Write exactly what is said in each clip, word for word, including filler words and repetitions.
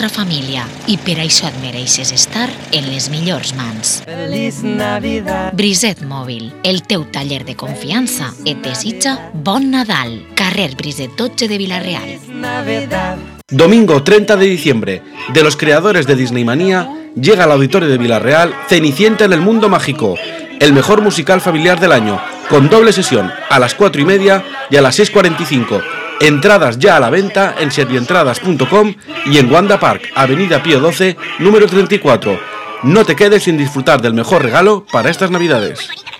família i per això et mereixes estar en les millors mans. Feliç Navidad. Briset Mòbil, el teu taller de confiança, et desitja bon Nadal. Carrer Briset dotze de Vila-real. Domingo treinta de diciembre, de los creadores de Disneymania, llega al auditorio de Vila-real Cenicienta en el Mundo Mágico, el mejor musical familiar del año, con doble sesión a las cuatro y media y a las seis cuarenta y cinco. Entradas ya a la venta en servientradas punto com y en Wanda Park, Avenida Pío doce, número treinta y cuatro. No te quedes sin disfrutar del mejor regalo para estas Navidades.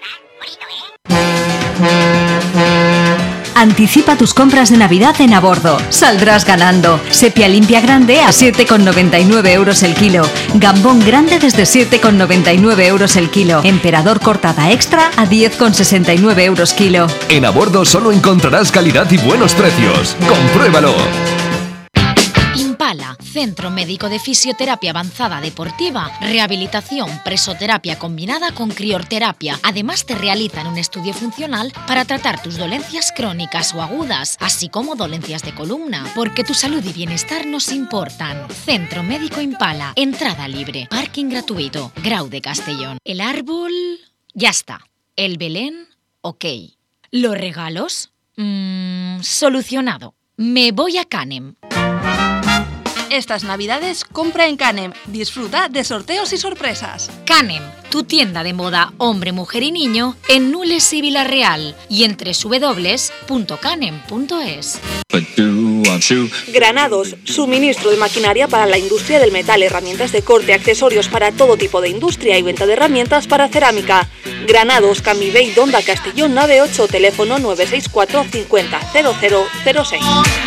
Anticipa tus compras de Navidad en Abordo. Saldrás ganando. Sepia limpia grande a siete con noventa y nueve euros el kilo. Gambón grande desde siete con noventa y nueve euros el kilo. Emperador cortada extra a diez con sesenta y nueve euros kilo. En Abordo solo encontrarás calidad y buenos precios. ¡Compruébalo! Impala, Centro Médico de Fisioterapia Avanzada Deportiva, rehabilitación, presoterapia combinada con crioterapia. Además te realizan un estudio funcional para tratar tus dolencias crónicas o agudas, así como dolencias de columna, porque tu salud y bienestar nos importan. Centro Médico Impala, entrada libre, parking gratuito, Grau de Castellón. El árbol, ya está. El Belén, ok. Los regalos, mmm, solucionado. Me voy a Canem. Estas Navidades compra en Canem. Disfruta de sorteos y sorpresas. Canem, tu tienda de moda hombre, mujer y niño en Nules y Vila-real y en doble u doble u doble u punto canem punto es. Granados, suministro de maquinaria para la industria del metal, herramientas de corte, accesorios para todo tipo de industria y venta de herramientas para cerámica. Granados, Camivey, Donda, Castellón, nave ocho, teléfono nueve seis cuatro cincuenta cero cero cero seis.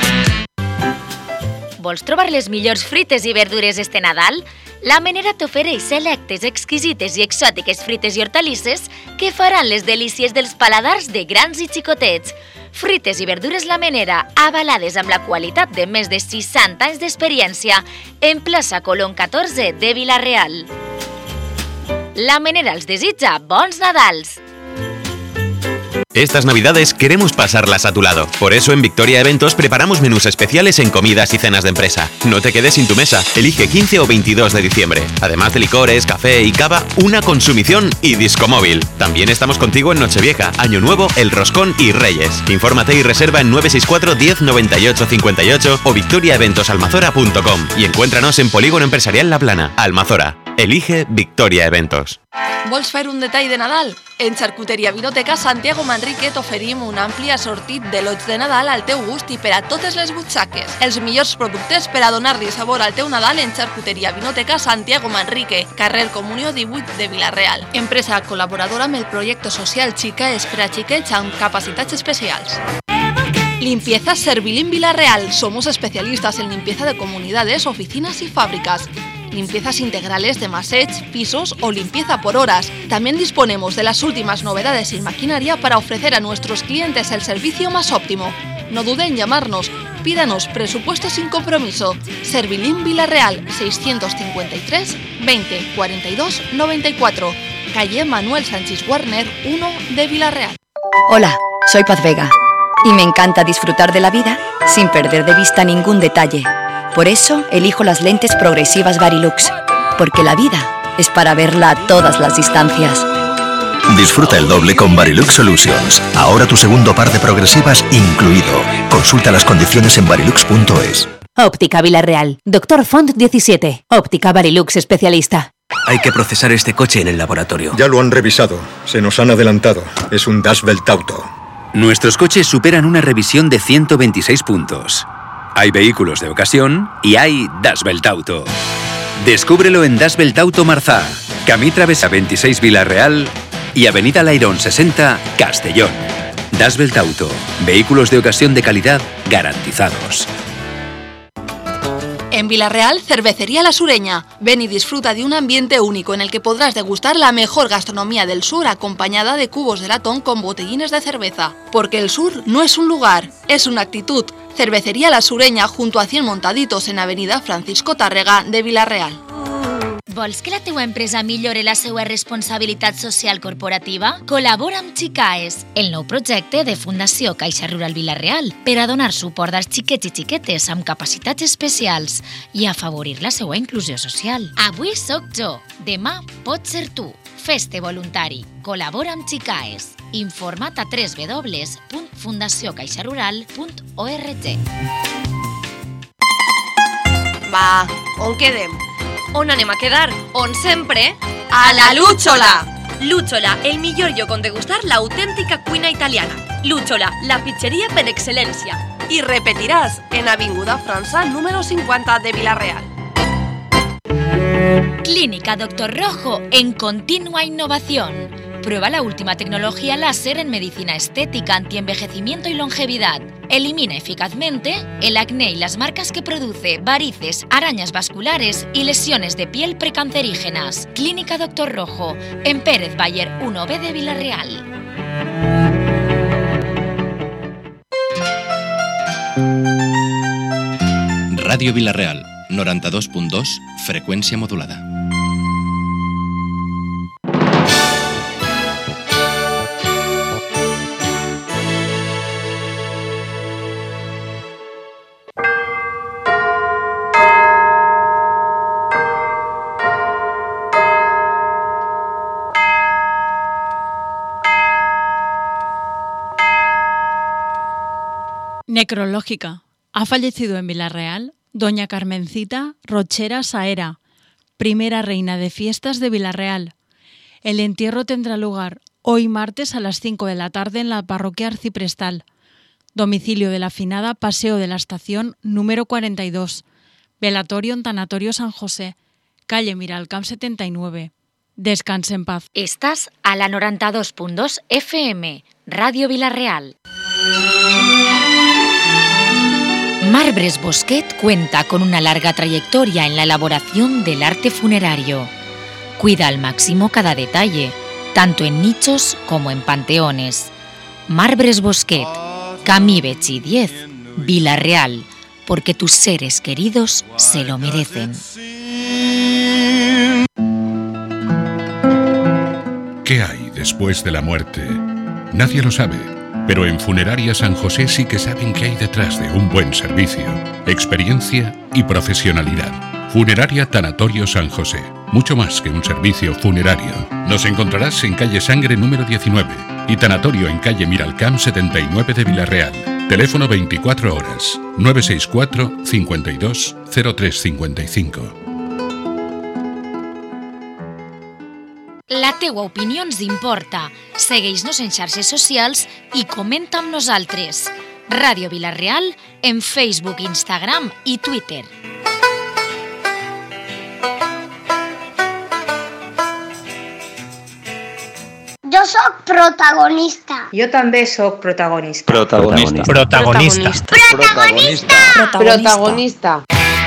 Vols trobar les millors frites i verdures este Nadal? La Menera t'ofereix selectes, exquisites i exòtiques frites i hortalisses que faran les delícies dels paladars de grans i xicotets. Frites i verdures La Menera, avalades amb la qualitat de més de seixanta anys d'experiència, en plaça Colón catorze de Vila-real. La Menera els desitja bons Nadals! Estas Navidades queremos pasarlas a tu lado. Por eso en Victoria Eventos preparamos menús especiales en comidas y cenas de empresa. No te quedes sin tu mesa. Elige quince o veintidós de diciembre. Además de licores, café y cava, una consumición y disco móvil. También estamos contigo en Nochevieja, Año Nuevo, El Roscón y Reyes. Infórmate y reserva en nueve seis cuatro diez noventa y ocho cincuenta y ocho o victoria eventos almazora punto com y encuéntranos en Polígono Empresarial La Plana, Almazora. Elige Victoria Eventos. Vols fer un detall de Nadal? En Xarcuteria Vinoteca Santiago Manrique t'oferim un ampli assortit de lots de Nadal al teu gust i per a totes les butxaques. Els millors productes per a donar-li sabor al teu Nadal en Xarcuteria Vinoteca Santiago Manrique, carrer Comunió divuit de Vila-real. Empresa col·laboradora amb el projecte social Xica és per a xiquets amb capacitats especials. Limpieza Servilín Vila-real. Somos especialistas en limpieza de comunidades, oficinas y fábricas. Limpiezas integrales de massage, pisos o limpieza por horas. También disponemos de las últimas novedades en maquinaria para ofrecer a nuestros clientes el servicio más óptimo. No duden en llamarnos. Pídanos presupuesto sin compromiso. Servilín Vila-real, seiscientos cincuenta y tres veinte cuarenta y dos noventa y cuatro. Calle Manuel Sánchez Warner, uno de Vila-real. Hola, soy Paz Vega y me encanta disfrutar de la vida sin perder de vista ningún detalle. Por eso elijo las lentes progresivas Varilux, porque la vida es para verla a todas las distancias. Disfruta el doble con Varilux Solutions. Ahora tu segundo par de progresivas incluido. Consulta las condiciones en varilux punto es. Óptica Vila-real. Doctor Font diecisiete. Óptica Varilux especialista. Hay que procesar este coche en el laboratorio. Ya lo han revisado. Se nos han adelantado. Es un Das Belt Auto. Nuestros coches superan una revisión de ciento veintiséis puntos. Hay vehículos de ocasión y hay Das Belt Auto. Descúbrelo en Das Belt Auto Marzá, Camí Travesa veintiséis Vila-real y Avenida Lairón sesenta, Castellón. Das Belt Auto. Vehículos de ocasión de calidad garantizados. En Vila-real, Cervecería La Sureña. Ven y disfruta de un ambiente único en el que podrás degustar la mejor gastronomía del sur acompañada de cubos de latón con botellines de cerveza. Porque el sur no es un lugar, es una actitud. Cervecería La Sureña junto a cien Montaditos en Avenida Francisco Tárrega de Vila-real. Vols que la teua empresa millore la seva responsabilitat social corporativa? Col·labora amb Xicaes, el nou projecte de Fundació Caixa Rural Vila-real per a donar suport als xiquets i xiquetes amb capacitats especials i afavorir la seva inclusió social. Avui sóc jo, demà pots ser tu. Fes-te voluntari. Col·labora amb Xicaes. Informa't a w w w punt fundació caixa rural punt org. Va, on quedem? On anem a quedar? On sempre? A la Lúchola! Lúchola, el millor lloc on degustar l'autèntica cuina italiana. Lúchola, la pizzeria per excel·lència. I repetiràs en Avinguda França, número cinquanta de Vila-real. Clínica Doctor Rojo en continua innovación. Prueba la última tecnología láser en medicina estética, antienvejecimiento y longevidad. Elimina eficazmente el acné y las marcas que produce, varices, arañas vasculares y lesiones de piel precancerígenas. Clínica Doctor Rojo, en Pérez Bayer uno B de Vila-real. Radio Vila-real, noranta-dos punt dos, freqüència modulada. Necrológica. Ha fallecido en Vila-real doña Carmencita Rochera Saera, primera reina de fiestas de Vila-real. El entierro tendrá lugar hoy martes a las cinco de la tarde en la parroquia arciprestal. Domicilio de la finada, Paseo de la Estación número cuarenta y dos. Velatorio en Tanatorio San José, calle Miralcamp setenta y nueve. Descanse en paz. Estás a la noranta-dos punt dos F M, Radio Vila-real. Marbres Bosquet cuenta con una larga trayectoria en la elaboración del arte funerario. Cuida al máximo cada detalle, tanto en nichos como en panteones. Marbres Bosquet, Camí Betxí diez, Vila-real, porque tus seres queridos se lo merecen. ¿Qué hay después de la muerte? Nadie lo sabe. Pero en Funeraria San José sí que saben qué hay detrás de un buen servicio, experiencia y profesionalidad. Funeraria Tanatorio San José, mucho más que un servicio funerario. Nos encontrarás en calle Sangre número diecinueve y Tanatorio en calle Miralcamp setenta y nueve de Vila-real. Teléfono veinticuatro horas, nueve seis cuatro, cincuenta y dos, cero tres cincuenta y cinco. La teua opinió ens importa. Segueix-nos en xarxes socials i comenta amb nosaltres. Ràdio Vila-real en Facebook, Instagram i Twitter. Jo sóc protagonista. Jo també sóc protagonista. Protagonista. Protagonista. Protagonista. Protagonista.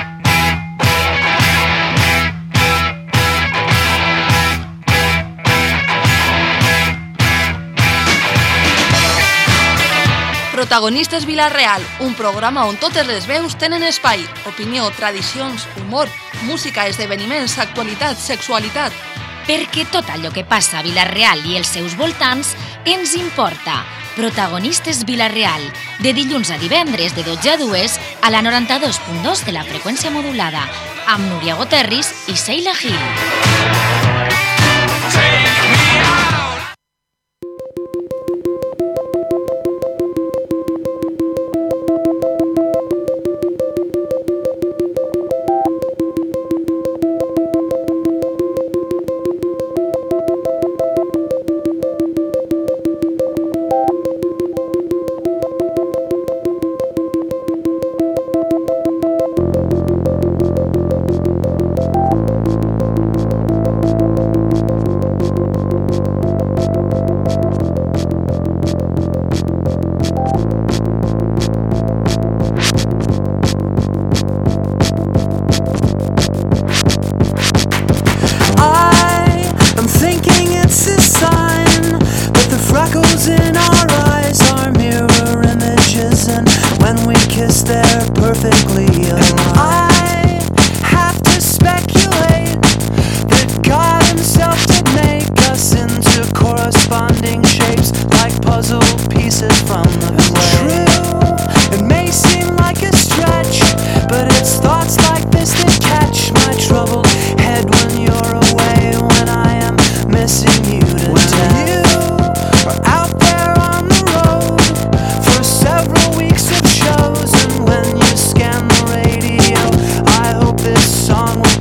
Protagonistes Vila-real, un programa on totes les veus tenen espai. Opinió, tradicions, humor, música, esdeveniments, actualitat, sexualitat. Perquè tot allò que passa a Vila-real i els seus voltants ens importa. Protagonistes Vila-real, de dilluns a divendres de dotze a dues a la noranta-dos punt dos de la freqüència modulada, amb Núria Goterris i Sheila Gil.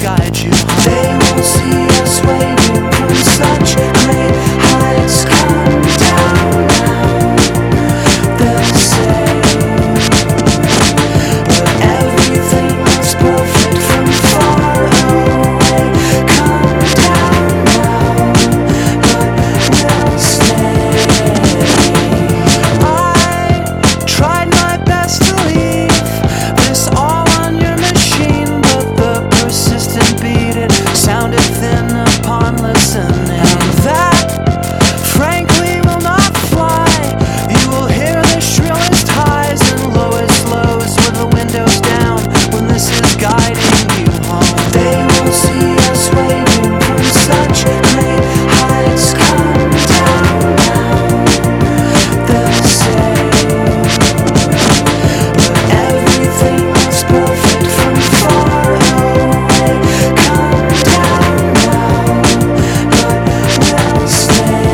guide you home. They won't see us waiting when such great heights come down now. They'll say, but everything looks perfect from far away. Come down now, but we'll stay. I tried my best to leave this all on your machine, but the persistent beat, it sounded thin upon listening. And that, frankly, will not fly. You will hear the shrillest highs and lowest lows with the windows down when this is guiding you home. They won't see us waiting when such great heights come down now. They'll say, but everything looks perfect from far away. Come down now, but we'll stay.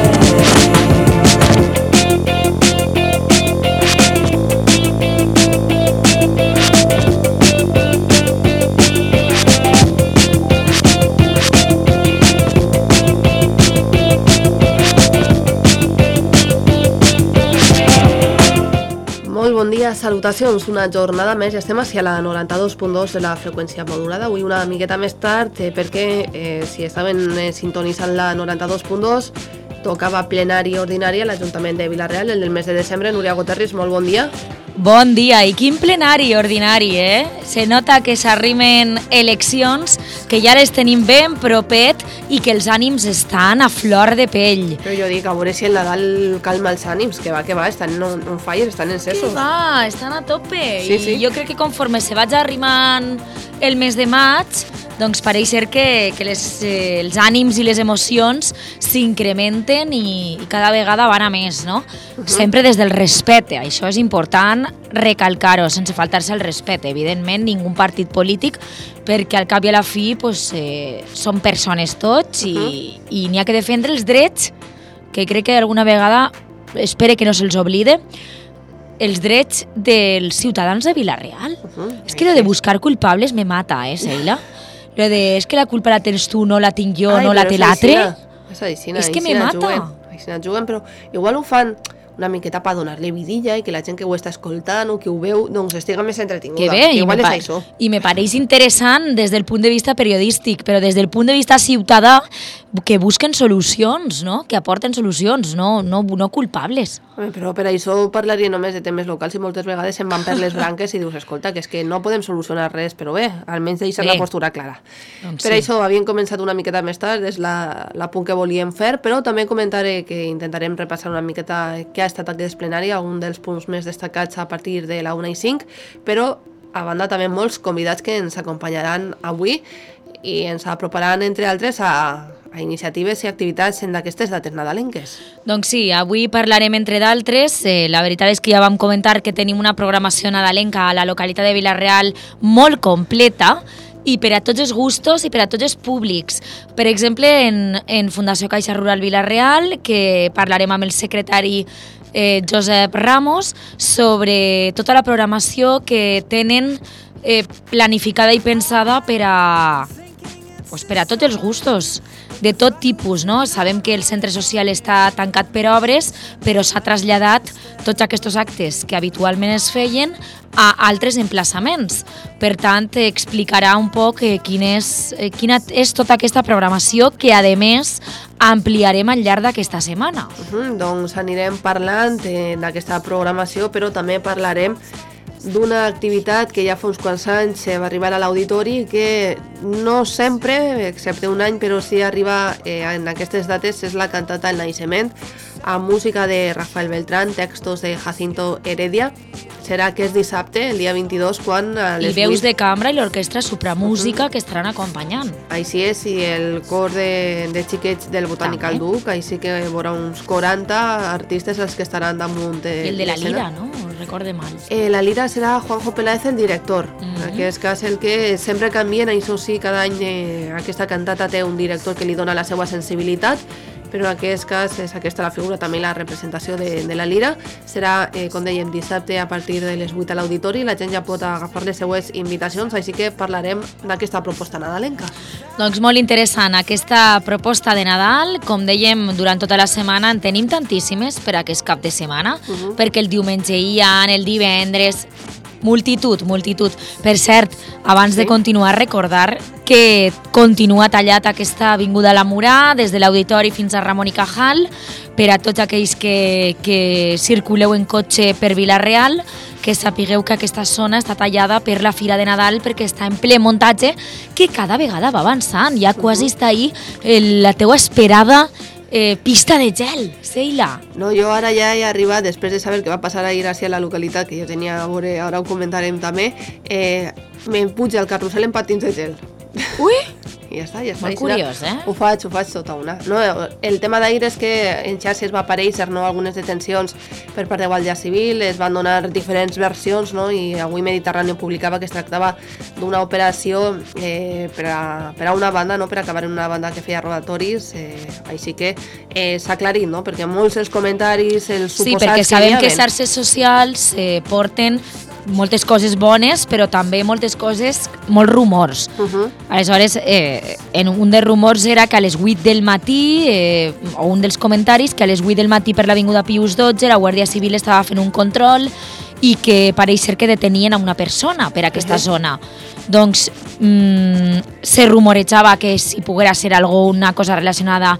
Molt bon dia, salutacions, una jornada més, ja estem hacia la noranta-dos punt dos de la freqüència modulada, avui una miqueta més tard, eh, perquè eh, si estaven eh, sintonitzant la noranta-dos punt dos, tocava plenari ordinari a l'Ajuntament de Vila-real, el del mes de desembre. Núria Guterres, molt bon dia. Bon dia, i quin plenari ordinari, eh? Se nota que s'arrimen eleccions, que ja les tenim ben propet i que els ànims estan a flor de pell. Però jo dic, a veure si el Nadal calma els ànims, que va, que va, estan on, on fire, estan encesos. Que va, estan a tope. Sí, sí. I jo crec que conforme se vaig arrimant el mes de maig, doncs pareix ser que, que les, eh, els ànims i les emocions s'incrementen i, i cada vegada van a més, no? Uh-huh. Sempre des del respecte, això és important recalcar-ho, sense faltar-se el respecte. Evidentment, ningú partit polític, perquè al cap i a la fi pues, eh, són persones tots i, uh-huh. i n'hi ha que defendre els drets, que crec que alguna vegada, espero que no se'ls oblide, els drets dels ciutadans de Vila-real. Uh-huh. És que lo de buscar culpables me mata, eh, Seila? Lo de, és que la culpa la tens tu, no la tinc jo, Ai, no la té l'altre. És aixina, és que me mata. Juguen, aixina juguen, però igual ho fan una miqueta per donar-li vidilla i que la gent que ho està escoltant o que ho veu doncs estiga més entretinguda. Que bé, que igual i, és me això. I me pareix interessant des del punt de vista periodístic, però des del punt de vista ciutadà, que busquen solucions, no? Que aporten solucions, no, no, no culpables. Però per això parlaria només de temes locals i moltes vegades se'n van per les branques i dius, escolta, que és que no podem solucionar res, però bé, almenys deixar la postura clara. Doncs per sí. això havíem començat una miqueta més tard, és la, la punt que volíem fer, però també comentaré que intentarem repassar una miqueta què ha estat aquest plenari, un dels punts més destacats a partir de la una i cinc, però a banda també molts convidats que ens acompanyaran avui i ens aproparan, entre altres, a, a iniciatives i activitats en d'aquestes dates nadalenques. Doncs sí, avui parlarem entre d'altres. Eh, la veritat és que ja vam comentar que tenim una programació nadalenca a la localitat de Vila-real molt completa i per a tots els gustos i per a tots els públics. Per exemple, en, en Fundació Caixa Rural Vila-real, que parlarem amb el secretari eh, Josep Ramos sobre tota la programació que tenen eh, planificada i pensada per a, pues, per a tots els gustos, de tot tipus, no? Sabem que el centre social està tancat per obres, però s'ha traslladat tots aquests actes que habitualment es feien a altres emplaçaments. Per tant, explicarà un poc eh, quin és, eh, quina és tota aquesta programació que, a més, ampliarem al llarg d'aquesta setmana. Uh-huh, doncs anirem parlant eh, d'aquesta programació, però també parlarem d'una activitat que ja fa uns quants anys va arribar a l'auditori i que no sempre, excepte un any, però sí arriba eh, en aquestes dates, és la cantata El Naixement, amb música de Rafael Beltrán, textos de Jacinto Heredia. Serà aquest dissabte, el dia vint-i-dos, quan... A les I veus vuit... de cambra i l'orquestra Supramúsica uh-huh. que estaran acompanyant. Així és, i el cor de, de xiquets del Botànical Duc, així que hi haurà uns quaranta artistes els que estaran damunt de I el de la lira, no? Recorde mal. Eh, la lira serà Juanjo Peláez, el director. Uh-huh. En aquest cas, el que sempre canvien, això sí, cada any eh, aquesta cantata té un director que li dona la seva sensibilitat, però en aquest cas és aquesta la figura, també la representació de, de la lira. Serà, eh, com dèiem, dissabte a partir de les vuit a l'auditori, la gent ja pot agafar les seues invitacions, així que parlarem d'aquesta proposta nadalenca. Doncs molt interessant aquesta proposta de Nadal, com dèiem, durant tota la setmana en tenim tantíssimes per aquest cap de setmana, uh -huh. perquè el diumenge hi ha, el divendres, multitud, multitud. Per cert, abans sí. de continuar, recordar que continua tallat aquesta avinguda a la Murà, des de l'Auditori fins a Ramon i Cajal, per a tots aquells que, que circuleu en cotxe per Vila-real, que sapigueu que aquesta zona està tallada per la Fira de Nadal perquè està en ple muntatge, que cada vegada va avançant. Ja quasi està ahí la teua esperada Eh, pista de gel, Seila. No, jo ara ja he arribat, després de saber què va passar ahir a la localitat, que jo tenia a veure, ara ho comentarem també, eh, me puja al carrusel en patins de gel. Ui! I ja està, ja està. Molt curiós, eh? Ho faig, ho faig tota una. No, el tema d'ahir és que en xarxes va aparèixer, no, algunes detencions per part de Guàrdia Civil, es van donar diferents versions, no, i avui Mediterrani publicava que es tractava d'una operació eh, per, a, per a una banda, no, per acabar en una banda que feia robatoris, eh, així que eh, s'ha aclarit, no, perquè molts els comentaris, els suposats... Sí, perquè sabem que les xarxes socials eh, porten moltes coses bones, però també moltes coses, molts rumors. Uh -huh. Aleshores, eh, en un dels rumors era que a les vuit del matí, eh, o un dels comentaris, que a les vuit del matí per l'Avinguda Pius dotze la Guàrdia Civil estava fent un control i que pareix ser que detenien a una persona per aquesta uh -huh. zona. Doncs mmm, se rumorejava que si poguera ser alguna cosa relacionada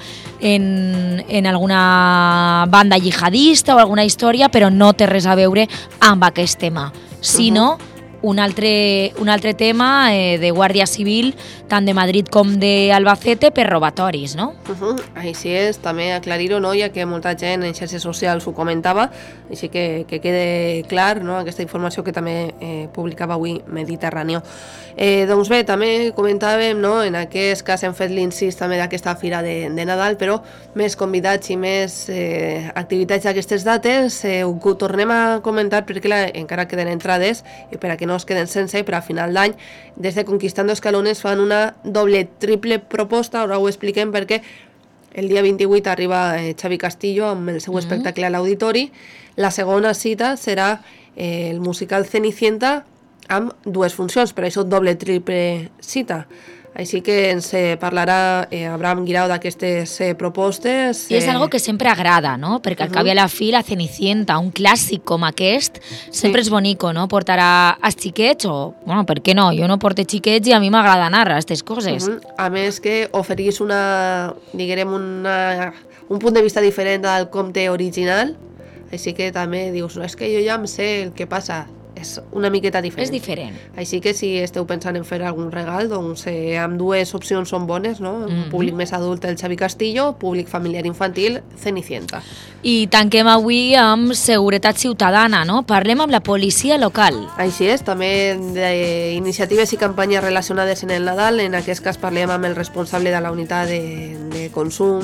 en, en alguna banda jihadista o alguna història, però no té res a veure amb aquest tema, sinó uh -huh. un altre, un altre tema eh, de Guàrdia Civil, tant de Madrid com d'Albacete, per robatoris, no? Uh -huh. Així és, també aclarir-ho, no? Ja que molta gent en xarxes socials ho comentava, així que, que quede clar, no? Aquesta informació que també eh, publicava avui Mediterrani. Eh, doncs bé, també comentàvem, no? En aquest cas hem fet l'incís també d'aquesta fira de, de Nadal, però més convidats i més eh, activitats d'aquestes dates eh, ho tornem a comentar perquè la, encara queden entrades i per a que no es queden sense, però a final d'any des de Conquistando Escalones fan una doble, triple proposta, ara ho expliquem perquè el dia vint-i-vuit arriba eh, Xavi Castillo amb el seu mm-hmm. espectacle a l'Auditori. La segona cita serà eh, el musical Cenicienta amb dues funcions, per això doble, triple cita. Així que ens eh, parlarà eh, Abraham Guirao d'aquestes eh, propostes. I és eh... algo que sempre agrada, no? Perquè al uh -huh. cap i a la fi la Cenicienta, un clàssic com aquest, sempre sí. és bonico, no? Portarà als xiquets o, bueno, per què no? Jo no porto xiquets i a mi m'agrada anar a aquestes coses. Uh -huh. A més que oferís una, diguem, una, un punt de vista diferent al conte original, així que també dius, no, és que jo ja em sé el que passa. És una miqueta diferent. És diferent. Així que si esteu pensant en fer algun regal, doncs eh, amb dues opcions són bones, no? Mm-hmm. Públic més adult, el Xavi Castillo, públic familiar infantil, Cenicienta. I tanquem avui amb seguretat ciutadana, no? Parlem amb la policia local. Així és, també d'iniciatives i campanyes relacionades en el Nadal. En aquest cas parlem amb el responsable de la unitat de, de consum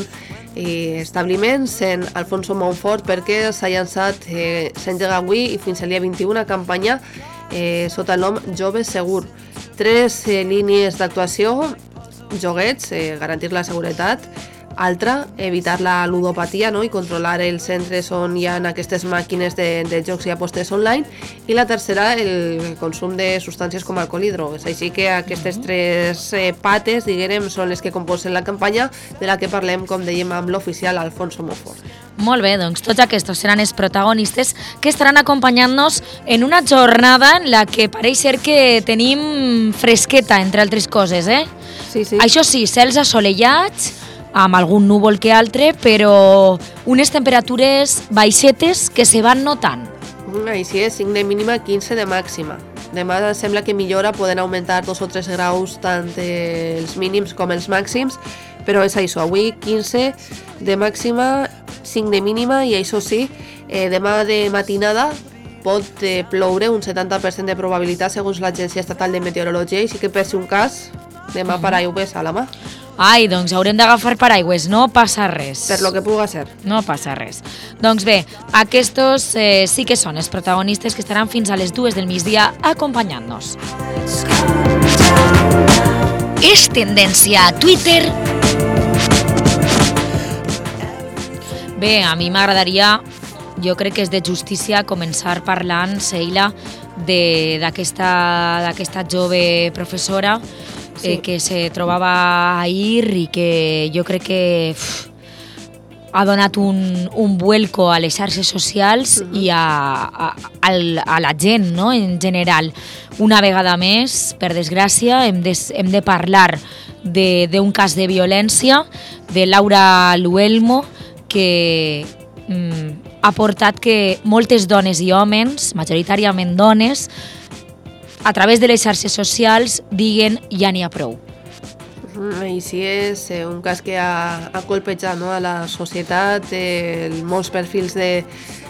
i establiments, en Alfonso Montfort, perquè s'ha llançat, eh, s'engega avui i fins al dia vint-i-u una campanya eh, sota el nom Jove Segur. Tres eh, línies d'actuació, joguets, eh, garantir la seguretat, altra, evitar la ludopatia, no? I controlar els centres on hi ha aquestes màquines de, de jocs i apostes online, i la tercera, el consum de substàncies com alcohol i drogues. Així que aquestes uh-huh. tres eh, pates, diguem, són les que composen la campanya, de la que parlem, com dèiem, amb l'oficial Alfonso Montfort. Molt bé, doncs tots aquests seran els protagonistes que estaran acompanyant-nos en una jornada en la que pareix ser que tenim fresqueta, entre altres coses, eh? Sí, sí. Això sí, cels assolellats, amb algun núvol que altre, però unes temperatures baixetes que se van notant. Així és, cinc de mínima, quinze de màxima. Demà sembla que millora, poden augmentar dos o tres graus tant els mínims com els màxims, però és això, avui quinze de màxima, cinc de mínima, i això sí, eh, demà de matinada pot eh, ploure un setanta per cent de probabilitat segons l'Agència Estatal de Meteorologia, i sí que per si un cas, demà uh-huh. paraigües a la mà. Ai, doncs haurem d'agafar paraigües, no passa res. Per lo que puga ser. No passa res. Doncs bé, aquests eh, sí que són els protagonistes que estaran fins a les dues del migdia acompanyant-nos. És tendència a Twitter Bé, a mi m'agradaria, jo crec que és de justícia començar parlant, Seila, d'aquesta jove professora sí. eh, que se trobava ahir i que jo crec que uf, ha donat un, un vuelco a les xarxes socials uh-huh. i a, a, a, a la gent, no?, en general. Una vegada més, per desgràcia, hem de, hem de parlar d'un cas de violència de Laura Luelmo, que mm, ha portat que moltes dones i homes, majoritàriament dones, a través de les xarxes socials diguen ja n'hi ha prou. I sí, és un cas que ha, ha colpejat, no?, a la societat, eh, molts perfils de,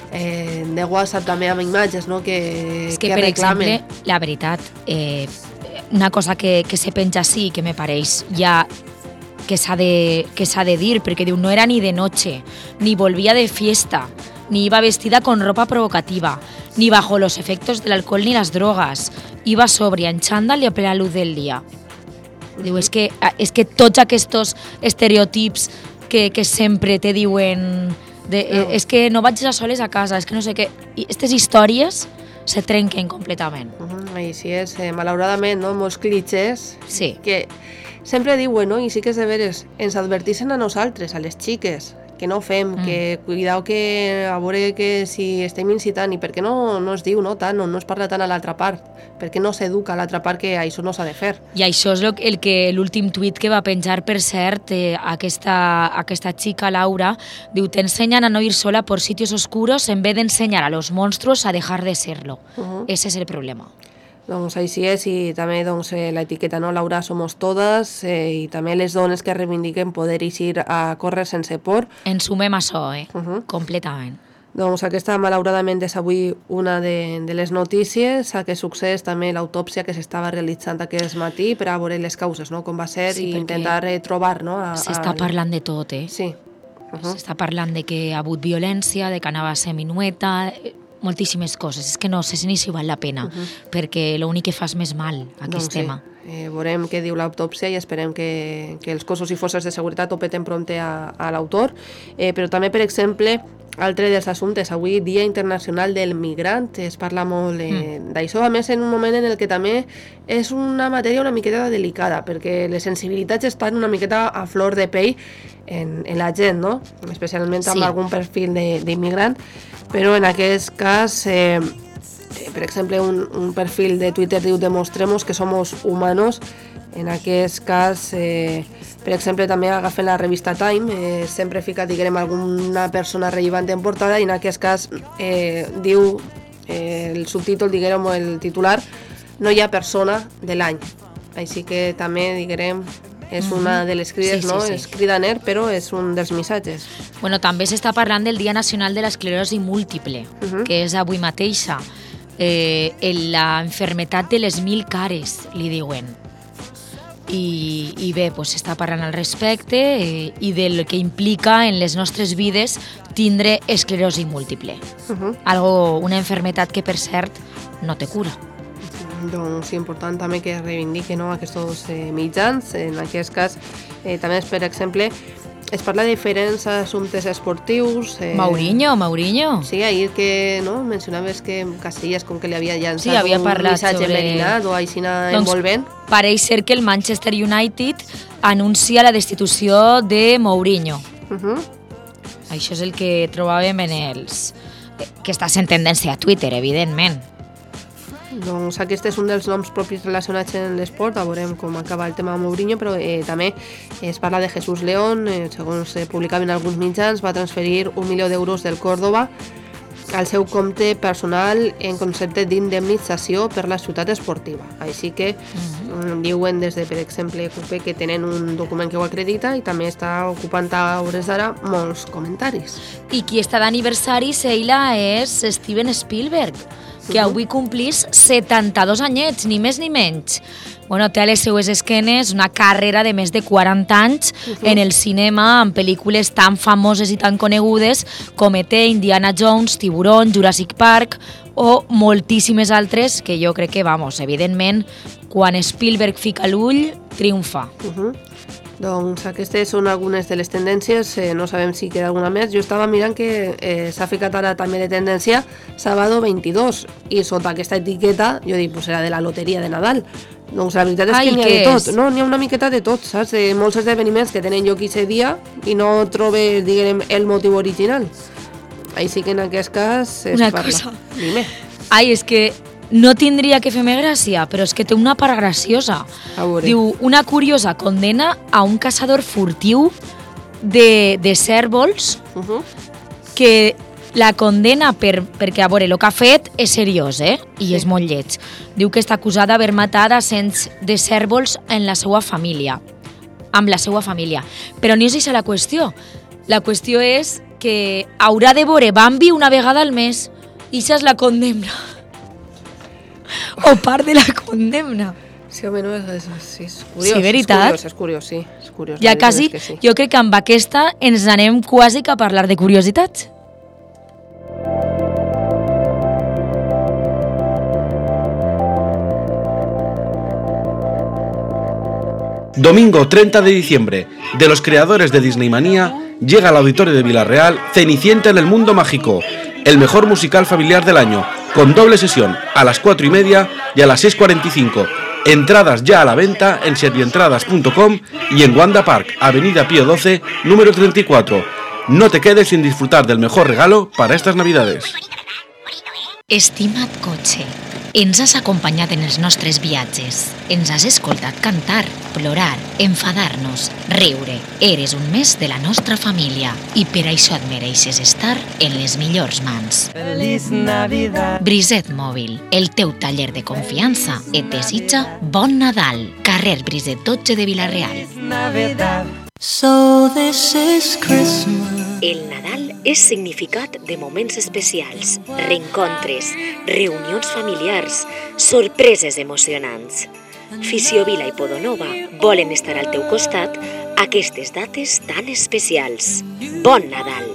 eh, de WhatsApp també amb imatges, no?, que, és que, que per reclamen. exemple, la veritat, eh, una cosa que, que se penja així, que me pareix ja que s'ha de, que s'ha de dir, perquè diu, no era ni de noche, ni volvía de fiesta, ni iba vestida con ropa provocativa, ni bajo los efectos del alcohol ni las drogas, iba sobria, en chándal y a plena luz del día. Diu, és que, és que tots aquests estereotips que, que sempre te diuen de, no. és que no vaig a soles a casa, és que no sé què, i aquestes històries se trenquen completament. Uh-huh. I sí, és, eh, malauradament, no?, molts clichés sí. que sempre diuen, no?, i sí que és de veres, ens advertixen a nosaltres, a les xiques, que no fem, mm. que cuidao que a veure que si estem incitant, i per què no, no es diu, no, tant, no, no es parla tant a l'altra part, per què no s'educa a l'altra part que això no s'ha de fer. I això és el que l'últim tuit que va penjar, per cert, eh, aquesta, aquesta xica, Laura, diu, te enseñan a no ir sola por sitios oscuros en vez de enseñar a los monstruos a dejar de serlo. Uh-huh. Ese es el problema. Doncs així és, i també doncs, eh, l'etiqueta, no? Laura somos todas, eh, i també les dones que reivindiquen poder eixir a córrer sense por. Ens sumem a això, eh? Uh-huh. Completament. Doncs aquesta, malauradament, és avui una de, de les notícies, a què succés també l'autòpsia que s'estava realitzant aquest matí per a veure les causes, no?, com va ser, sí, i intentar eh, trobar, no? S'està parlant de tot, eh? Sí. Uh-huh. S'està parlant de que ha hagut violència, de que anava a ser minueta, moltíssimes coses. És que no sé ni si val la pena, uh-huh. perquè l'únic que fa és més mal, aquest doncs tema. Sí. Eh, veurem què diu l'autòpsia i esperem que, que els cossos i forces de seguretat ho peten prompte a, a l'autor. Eh, però també, per exemple, altre dels assumptes, avui Dia Internacional del Migrant, es parla molt eh, mm. d'això, a més en un moment en el que també és una matèria una miqueta delicada, perquè les sensibilitats estan una miqueta a flor de pell en, en la gent, no?, especialment amb sí. algun perfil d'immigrant, però en aquest cas, eh, per exemple, un, un perfil de Twitter diu demostremos que somos humanos. En aquest cas, eh, per exemple, també agafen la revista Time, eh, sempre fica, diguem, alguna persona rellevant en portada, i en aquest cas eh, diu eh, el subtítol, diguem, el titular, no hi ha persona de l'any. Així que també, diguem, és una de les crides, sí, sí, no? Sí. És cridaner, però és un dels missatges. Bueno, també s'està parlant del Dia Nacional de l'Esclerosi Múltiple, uh-huh. que és avui mateixa. Eh, la enfermetat de les mil cares, li diuen. I, i bé, pues, s'està parlant al respecte eh, i del que implica en les nostres vides tindre esclerosi múltiple. Uh-huh. Algo, una enfermetat que, per cert, no té cura. Doncs és important també que reivindiquen, no, aquests eh, mitjans. En aquest cas, eh, també, per exemple, es parla de diferents assumptes esportius. Eh... Mourinho, Mourinho. Sí, ahir que no, mencionaves que Casillas com que li havia llançat sí, havia un missatge sobre... enverinat o aixina doncs, envolvent. Pareix ser que el Manchester United anuncia la destitució de Mourinho. Uh-huh. Això és el que trobàvem en els... que està sent tendència a Twitter, evidentment. Doncs aquest és un dels noms propis relacionats en l'esport, a veurem com acaba el tema de Mourinho, però eh, també es parla de Jesús León, eh, segons eh, publicaven alguns mitjans, va transferir un milió d'euros del Córdoba al seu compte personal en concepte d'indemnització per la ciutat esportiva. Així que uh-huh. diuen des de, per exemple, Cope, que tenen un document que ho acredita i també està ocupant a hores d'ara molts comentaris. I qui està d'aniversari, Seila, és Steven Spielberg, que avui complís setanta-dos anyets, ni més ni menys. Bueno, té a les seues esquenes una carrera de més de quaranta anys uh-huh. en el cinema, amb pel·lícules tan famoses i tan conegudes com E T, Indiana Jones, Tiburón, Jurassic Park, o moltíssimes altres que jo crec que, vamos, evidentment, quan Spielberg fica l'ull, triomfa. Uh -huh. Doncs aquestes són algunes de les tendències, eh, no sabem si queda alguna més. Jo estava mirant que eh, s'ha ficat ara també de tendència Sábado veintidós, i sota aquesta etiqueta jo dic, pues serà de la loteria de Nadal. Doncs la veritat és Ai, que n'hi ha de què tot, és? no? N'hi ha una miqueta de tot, saps? De molts esdeveniments que tenen lloc aquest dia i no trobes, diguem, el motiu original. Així que en aquest cas es Una parla. cosa. Dime. Ai, és que no tindria que fer-me gràcia, però és que té una part graciosa. Diu, una curiosa condena a un caçador furtiu de, de cérvols uh -huh. que la condena per, perquè, a veure, el que ha fet és seriós, eh? I sí. és molt lleig. Diu que està acusat d'haver matat a cents de cérvols en la seva família, amb la seva família. Però no és això la qüestió. La qüestió és que haurà de veure Bambi una vegada al mes, i això és la condemna. O part de la condemna. Sí, home, no, és, és, sí, és curiós. Sí, veritat? És curiós, és curiós, sí. És curiós, Ja quasi, que sí. jo crec que amb aquesta ens anem quasi a parlar de curiositats. Domingo treinta de diciembre, de los creadores de Disneymania, llega al auditorio de Villarreal Cenicienta en el Mundo Mágico, el mejor musical familiar del año, con doble sesión a las cuatro y media y a las seis cuarenta y cinco. Entradas ya a la venta en servientradas punto com y en Wanda Park, Avenida Pío doce, número treinta y cuatro. No te quedes sin disfrutar del mejor regalo para estas Navidades. Estimat cotxe, ens has acompanyat en els nostres viatges. Ens has escoltat cantar, plorar, enfadar-nos, riure. Eres un mes de la nostra família i per això et mereixes estar en les millors mans. Feliz Navidad. Briset Mòbil, el teu taller de confiança, et desitja bon Nadal. Carrer Briset dotze de Vila-real. Navidad. So this is Christmas. El Nadal és significat de moments especials, reencontres, reunions familiars, sorpreses emocionants. Fisiovila i Podonova volen estar al teu costat aquestes dates tan especials. Bon Nadal!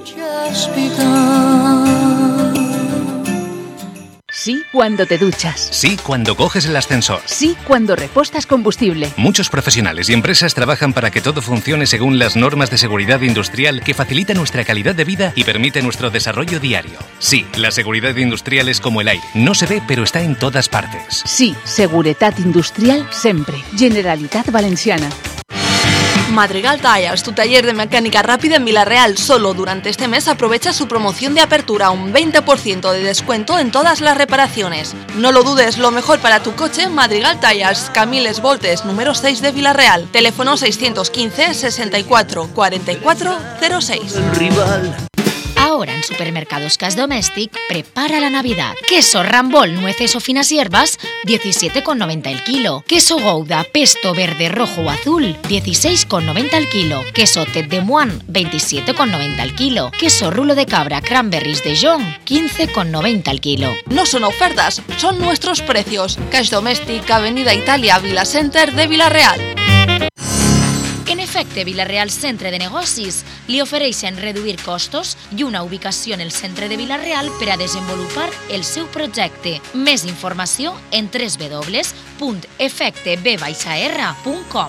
Sí cuando te duchas. Sí cuando coges el ascensor. Sí cuando repostas combustible. Muchos profesionales y empresas trabajan para que todo funcione según las normas de seguridad industrial que facilitan nuestra calidad de vida y permite nuestro desarrollo diario. Sí, la seguridad industrial es como el aire. No se ve, pero está en todas partes. Sí, seguretat industrial sempre. Generalitat Valenciana. Madrigal Tires, tu taller de mecánica rápida en Villarreal. Solo durante este mes aprovecha su promoción de apertura, un veinte por ciento de descuento en todas las reparaciones. No lo dudes, lo mejor para tu coche, Madrigal Tires, Camiles Voltes, número seis de Villarreal. Teléfono seiscientos quince, sesenta y cuatro, cuarenta y cuatro, cero seis. Ahora en Supermercados Cas Domèstic, prepara la Navidad. Queso Rambol, nueces o finas hierbas, diecisiete con noventa el kilo. Queso Gouda, pesto verde, rojo o azul, dieciséis con noventa el kilo. Queso Tête de Moine, veintisiete con noventa el kilo. Queso rulo de cabra, cranberries de Jon, quince con noventa el kilo. No son ofertas, son nuestros precios. Cash Domèstic, Avenida Italia, Vila Center de Villarreal. En efecte, Villarreal Centre de Negocis li ofereixen reduir costos i una ubicació en el centre de Villarreal per a desenvolupar el seu projecte. Més informació en w w w punt efecte b r punt com.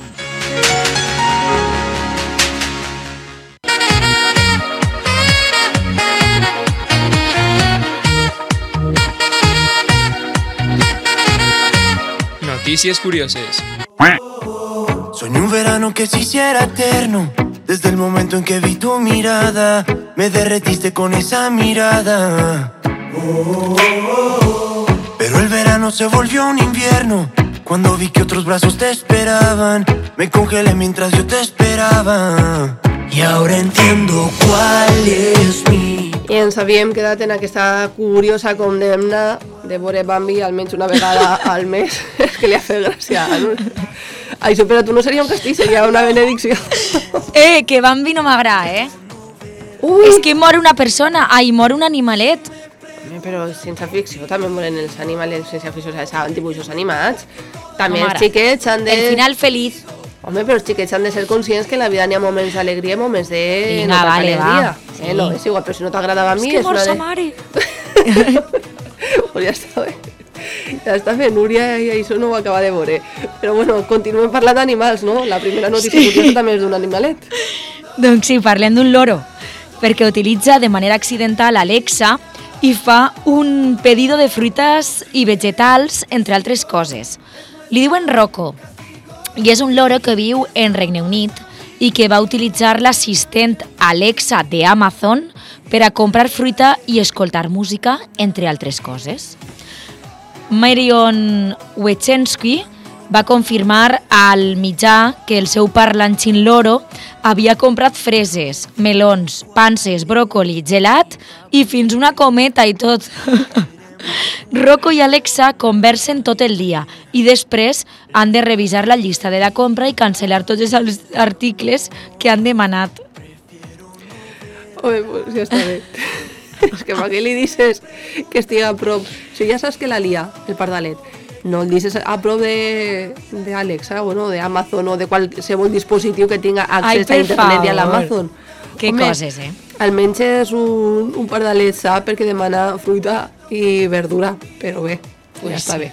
Noticias curiosas. Soñé un verano que se hiciera eterno. Desde el momento en que vi tu mirada, me derretiste con esa mirada. Pero el verano se volvió un invierno. Cuando vi que otros brazos te esperaban, me congelé mientras yo te esperaba. Y ahora entiendo cuál es mi... I ens havíem quedat en aquesta curiosa condemna de veure Bambi almenys una vegada al mes. És que li ha fet gràcia. No? Això, però tu no seria un castell, seria una benedicció. Eh, que Bambi no m'agrada, eh? Ui. És que mor una persona, ai, mor un animalet. Home, però sense ficció també moren els animals sense ficció, o sigui, dibuixos animats. També No els m'agrada. xiquets han de... El final feliç. Home, però els xiquets han de ser conscients que en la vida n'hi ha moments d'alegria i moments de Vinga, no tanta vale, alegria. va. Eh, no, Sí. és igual, però si no t'agradava a mi... És que mor una sa de... mare. pues ja està bé. Ja està bé, Núria i això no ho acaba de veure. Però bueno, continuem parlant d'animals, no? La primera notícia sí. curiosa també és d'un animalet. Doncs sí, parlem d'un loro, perquè utilitza de manera accidental Alexa i fa un pedido de fruites i vegetals, entre altres coses. Li diuen Rocco, i és un loro que viu en Regne Unit i que va utilitzar l'assistent Alexa d'Amazon per a comprar fruita i escoltar música, entre altres coses. Marion Wechensky va confirmar al mitjà que el seu parlanxin loro havia comprat freses, melons, panses, bròcoli, gelat i fins una cometa i tot. Rocco i Alexa conversen tot el dia i després han de revisar la llista de la compra i cancel·lar tots els articles que han demanat. Home, pues ja està bé. És que per què li dices que estigui a prop? Si ja saps que la lia, el pardalet, no el dices a prop d'Alexa, bueno, d'Amazon o de qualsevol dispositiu que tinga accés a internet i a l'Amazon. Que coses, eh? Almenys és un, un pardalet sa perquè demana fruita i verdura, però bé, pues ja està bé.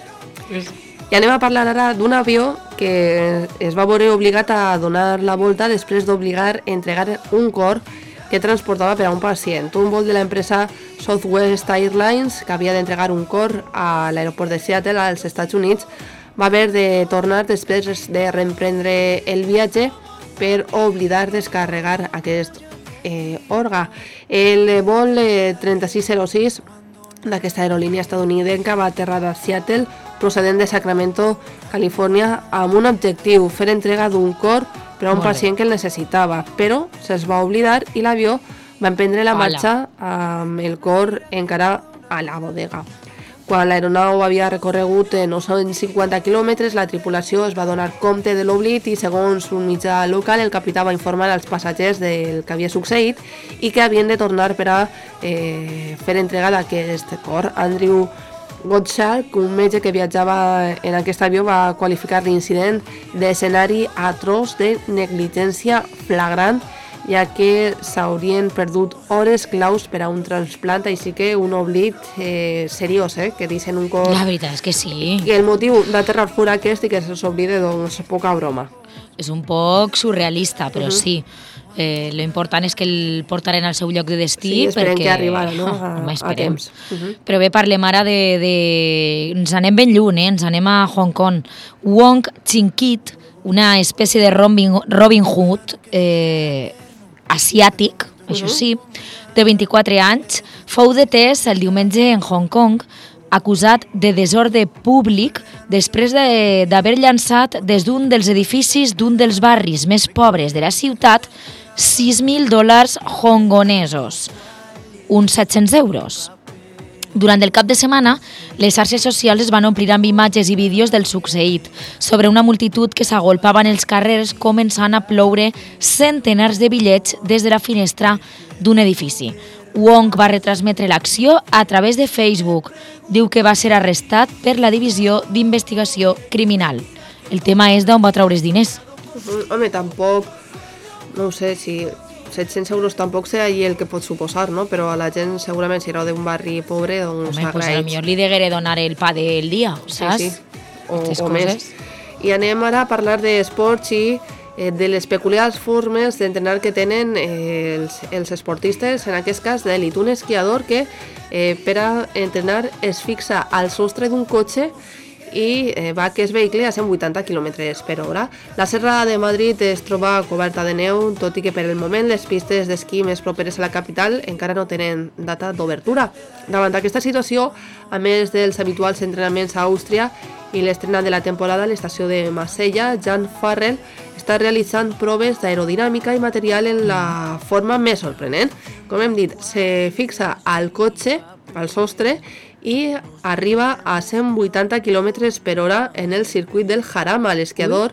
I anem a parlar ara d'un avió que es va veure obligat a donar la volta després d'obligar a entregar un cor que transportava per a un pacient. Un vol de l'empresa Southwest Airlines, que havia d'entregar un cor a l'aeroport de Seattle, als Estats Units, va haver de tornar després de reemprendre el viatge per oblidar descarregar aquest eh, òrgan. El vol eh, trenta-sis zero sis d'aquesta aerolínia estadounidenca va aterrar a Seattle procedent de Sacramento, Califòrnia, amb un objectiu, fer entrega d'un cor per a un pacient que el necessitava, però se'ls va oblidar i l'avió va emprendre la marxa amb el cor encara a la bodega. Quan l'aeronau havia recorregut nou-cents cinquanta quilòmetres, la tripulació es va donar compte de l'oblit i, segons un mitjà local, el capità va informar als passatgers del que havia succeït i que havien de tornar per a eh, fer entrega d'aquest cor. Andrew Gottschalk, un metge que viatjava en aquest avió, va qualificar l'incident d'escenari atroç de negligència flagrant, ja que s'haurien perdut hores claus per a un transplant, així que un oblit eh, seriós, eh, que deixen un cor... La veritat és que sí. I el motiu d'aterrar fora aquest i que s'oblide, doncs, poca broma. És un poc surrealista, però Uh-huh. sí. Eh, lo important és que el portaren al seu lloc de destí. Sí, esperem perquè... que arribara, no? A, Home, a esperem. temps. Uh-huh. Però bé, parlem ara de, de... Ens anem ben lluny, eh? Ens anem a Hong Kong. Wong Chin-kit, una espècie de Robin, Robin Hood eh, asiàtic, uh-huh. això sí, de vint-i-quatre anys, fou detès el diumenge en Hong Kong acusat de desordre públic després d'haver llançat des d'un dels edificis d'un dels barris més pobres de la ciutat sis mil dòlars hongkonesos, uns set-cents euros. Durant el cap de setmana, les xarxes socials es van omplir amb imatges i vídeos del succeït, sobre una multitud que s'agolpava en els carrers començant a ploure centenars de bitllets des de la finestra d'un edifici. Wong va retransmetre l'acció a través de Facebook. Diu que va ser arrestat per la Divisió d'Investigació Criminal. El tema és d'on va treure els diners. Home, tampoc... No ho sé, si set-cents euros tampoc sé allí el que pot suposar, no? Però a la gent segurament si era d'un barri pobre, doncs Home, pues a lo millor li degueré donar el pa del dia, saps? Sí, sí. O, o més. I anem ara a parlar d'esports i eh, de les peculiars formes d'entrenar que tenen eh, els, els esportistes, en aquest cas d'elit. Un esquiador que eh, per a entrenar es fixa al sostre d'un cotxe i eh, va aquest vehicle a cent vuitanta quilòmetres per hora. La Serra de Madrid es troba coberta de neu, tot i que per el moment les pistes d'esquí més properes a la capital encara no tenen data d'obertura. Davant d'aquesta situació, a més dels habituals entrenaments a Àustria i l'estrena de la temporada a l'estació de Marsella, Jan Farrell està realitzant proves d'aerodinàmica i material en la forma més sorprenent. Com hem dit, se fixa al cotxe, al sostre, i arriba a cent vuitanta quilòmetres per hora en el circuit del Jarama. L'esquiador,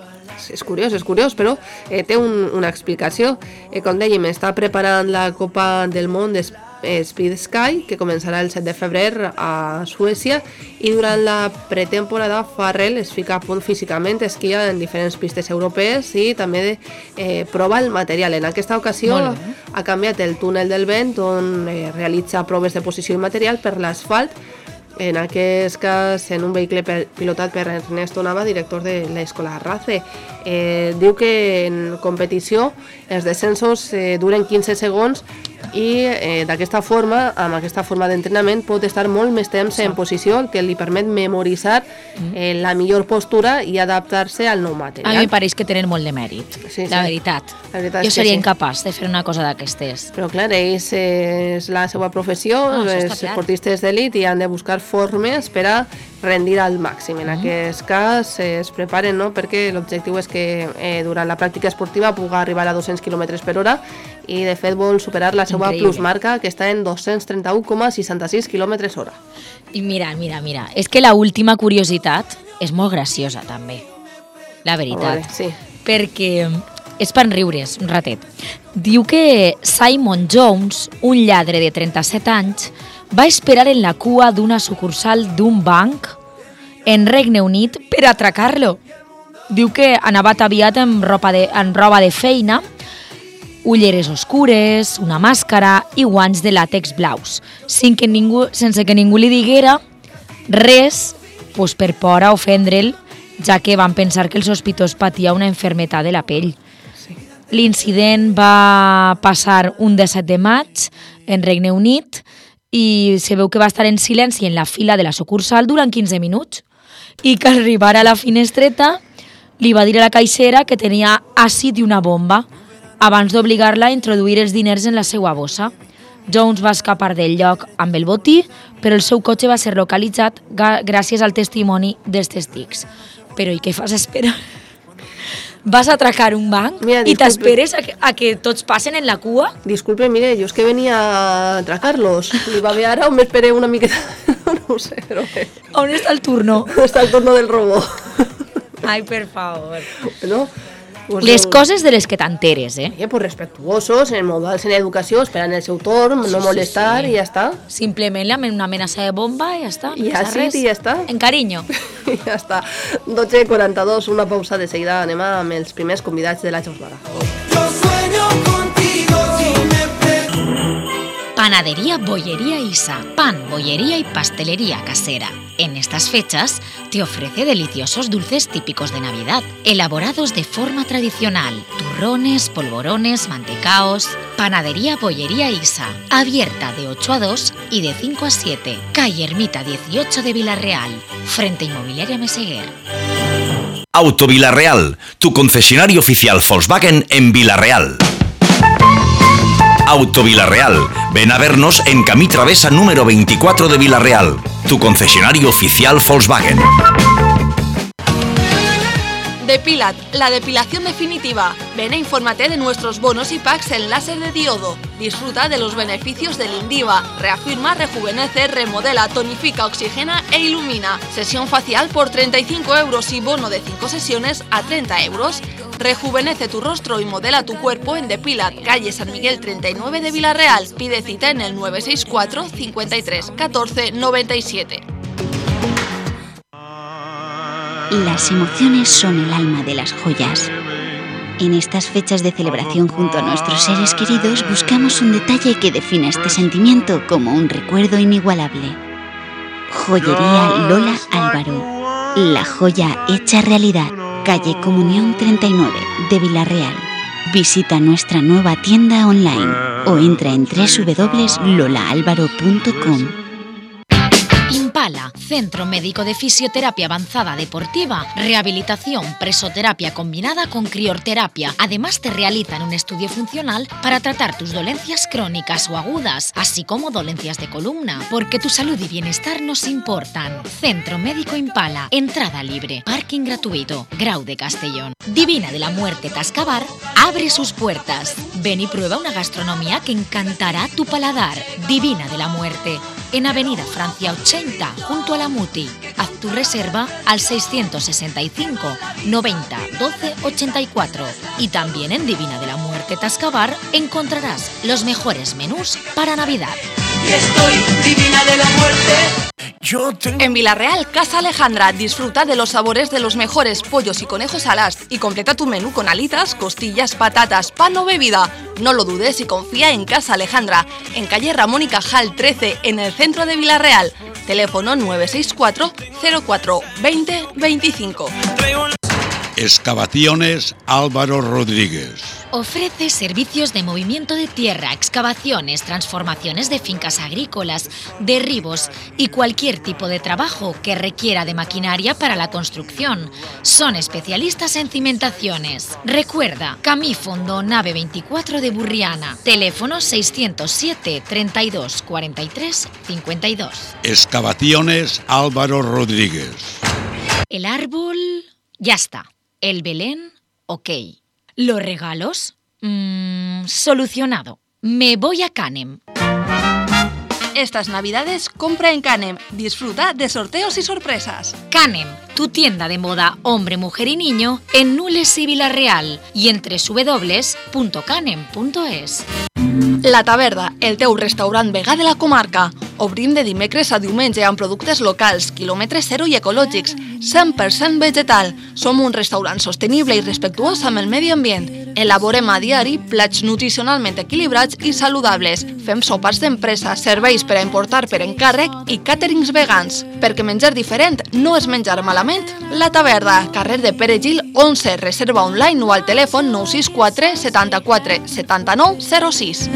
és curiós, és curiós, però eh, té un, una explicació. Eh, com dèiem, està preparant la Copa del Món de Speed Sky, que començarà el set de febrer a Suècia, i durant la pretemporada Farrell es fica a punt físicament, esquia en diferents pistes europees i també eh, prova el material. En aquesta ocasió ha canviat el túnel del vent, on eh, realitza proves de posició i material per l'asfalt, en aquest cas en un vehicle per, pilotat per Ernesto Nava, director de l'escola Arrace. Eh, diu que en competició els descensos eh, duren quinze segons i eh, d'aquesta forma, amb aquesta forma d'entrenament, pot estar molt més temps en posició, el que li permet memoritzar eh, la millor postura i adaptar-se al nou material. A mi em pareix que tenen molt de mèrit, sí, la sí. veritat. La veritat jo seria sí. incapaç de fer una cosa d'aquestes. Però clar, ells eh, és la seva professió, Ah, els esportistes d'elit, i han de buscar formes per a rendir al màxim. En mm. aquest cas eh, es preparen, no?, perquè l'objectiu és que eh, durant la pràctica esportiva pugui arribar a dos-cents quilòmetres per hora i de fet vol superar la seva Increïble. plusmarca, que està en dos-cents trenta-u coma seixanta-sis quilòmetres hora. I mira, mira, mira, és que la última curiositat és molt graciosa també, la veritat. Vale, sí. Perquè és per riure's un ratet. Diu que Simon Jones, un lladre de trenta-set anys, va esperar en la cua d'una sucursal d'un banc en Regne Unit per atracar-lo. Diu que anava ataviat amb roba de, en roba de feina, ulleres oscures, una màscara i guants de làtex blaus, sin que ningú, sense que ningú li diguera res, pues per por a ofendre'l, ja que van pensar que el sospitós patia una enfermetat de la pell. Sí. L'incident va passar un disset de maig en Regne Unit i se veu que va estar en silenci en la fila de la sucursal durant quinze minuts i que al arribar a la finestreta li va dir a la caixera que tenia àcid i una bomba abans d'obligar-la a introduir els diners en la seva bossa. Jones va escapar del lloc amb el botí, però el seu cotxe va ser localitzat gràcies al testimoni dels testics. Però i què fas esperar? Vas a atracar un banc Mira, i t'esperes a, que, a que tots passen en la cua? Disculpe, mire, jo és que venia a atracar-los. Li va bé ara o m'esperé una miqueta? No ho sé, però bé. On està el turno? On està el turno del robot? Ai, per favor. No? Pues les el... coses de les que t'enteres, eh? Oye, pues respetuosos, en modals en educació, esperant el seu torn, sí, no molestar sí, sí. i ja està. Simplement una amenaça de bomba i ja està. I ja sí, i ja està. En carinyo. I ja està. dotze quaranta-dos, una pausa de seguida. Anem amb els primers convidats de la jornada. Yo sueño contigo si me Panadería Bollería Isa, pan, bollería y pastelería casera. En estas fechas te ofrece deliciosos dulces típicos de Navidad, elaborados de forma tradicional, turrones, polvorones, mantecaos. Panadería Bollería Isa, abierta de ocho a dos y de cinco a siete, calle Ermita dieciocho de Villarreal, frente Inmobiliaria Meseguer. Auto Villarreal, tu concesionario oficial Volkswagen en Villarreal. Auto Villarreal. Ven a vernos en Camí Travesa número veinticuatro de Villarreal, tu concesionario oficial Volkswagen. Depilat, la depilación definitiva. Ven e infórmate de nuestros bonos y packs en láser de diodo. Disfruta de los beneficios del Indiva. Reafirma, rejuvenece, remodela, tonifica, oxigena e ilumina. Sesión facial por treinta y cinco euros y bono de cinco sesiones a treinta euros. Rejuvenece tu rostro y modela tu cuerpo en Depilat, calle San Miguel treinta y nueve de Villarreal. Pide cita en el nueve seis cuatro, cincuenta y tres, catorce, noventa y siete. Las emociones son el alma de las joyas. En estas fechas de celebración junto a nuestros seres queridos buscamos un detalle que defina este sentimiento como un recuerdo inigualable. Joyería Lola Álvaro. La joya hecha realidad. Calle Comunión treinta y nueve de Villarreal. Visita nuestra nueva tienda online o entra en doble u doble u doble u punto lola álvaro punto com. Impala, Centro Médico de Fisioterapia Avanzada Deportiva, rehabilitación, presoterapia combinada con criorterapia. Además te realizan un estudio funcional para tratar tus dolencias crónicas o agudas, así como dolencias de columna, porque tu salud y bienestar nos importan. Centro Médico Impala, entrada libre, parking gratuito, Grau de Castellón. Divina de la Muerte Tascabar abre sus puertas. Ven y prueba una gastronomía que encantará tu paladar. Divina de la Muerte, en Avenida Francia ochenta, junto a la Muti. Haz tu reserva al seiscientos sesenta y cinco, noventa, doce, ochenta y cuatro. Y también en Divina de la Muerte Tascabar encontrarás los mejores menús para Navidad. Y estoy divina de la muerte. En Villarreal, Casa Alejandra, disfruta de los sabores de los mejores pollos y conejos alas y completa tu menú con alitas, costillas, patatas, pan o bebida. No lo dudes y confía en Casa Alejandra, en calle Ramón y Cajal trece, en el centro de Villarreal. teléfono nueve seis cuatro cero cuatro veinte veinticinco. Excavaciones Álvaro Rodríguez. Ofrece servicios de movimiento de tierra, excavaciones, transformaciones de fincas agrícolas, derribos y cualquier tipo de trabajo que requiera de maquinaria para la construcción. Son especialistas en cimentaciones. Recuerda, Camífondo, nave veinticuatro de Burriana. Teléfono seiscientos siete, treinta y dos, cuarenta y tres, cincuenta y dos. Excavaciones Álvaro Rodríguez. El árbol... ya está. El Belén, ok. ¿Los regalos? Mmm, solucionado. Me voy a Canem. Estas navidades compra en Canem. Disfruta de sorteos y sorpresas. Canem, tu tienda de moda hombre, mujer y niño en Nules y Vilareal i en doble u doble u doble u punt canem punt es. La Taverda, el teu restaurant vegà de la comarca. Obrim de dimecres a diumenge amb productes locals, quilòmetre zero i ecològics, cent per cent vegetal. Som un restaurant sostenible i respectuós amb el medi ambient. Elaborem a diari plats nutricionalment equilibrats i saludables. Fem sopars d'empresa, serveis per a importar per encàrrec i càterings vegans. Perquè menjar diferent no és menjar malament. La Taverda, carrer de Pere Gil onze, reserva online o al telèfon nou sis quatre setanta-quatre setanta-nou zero sis.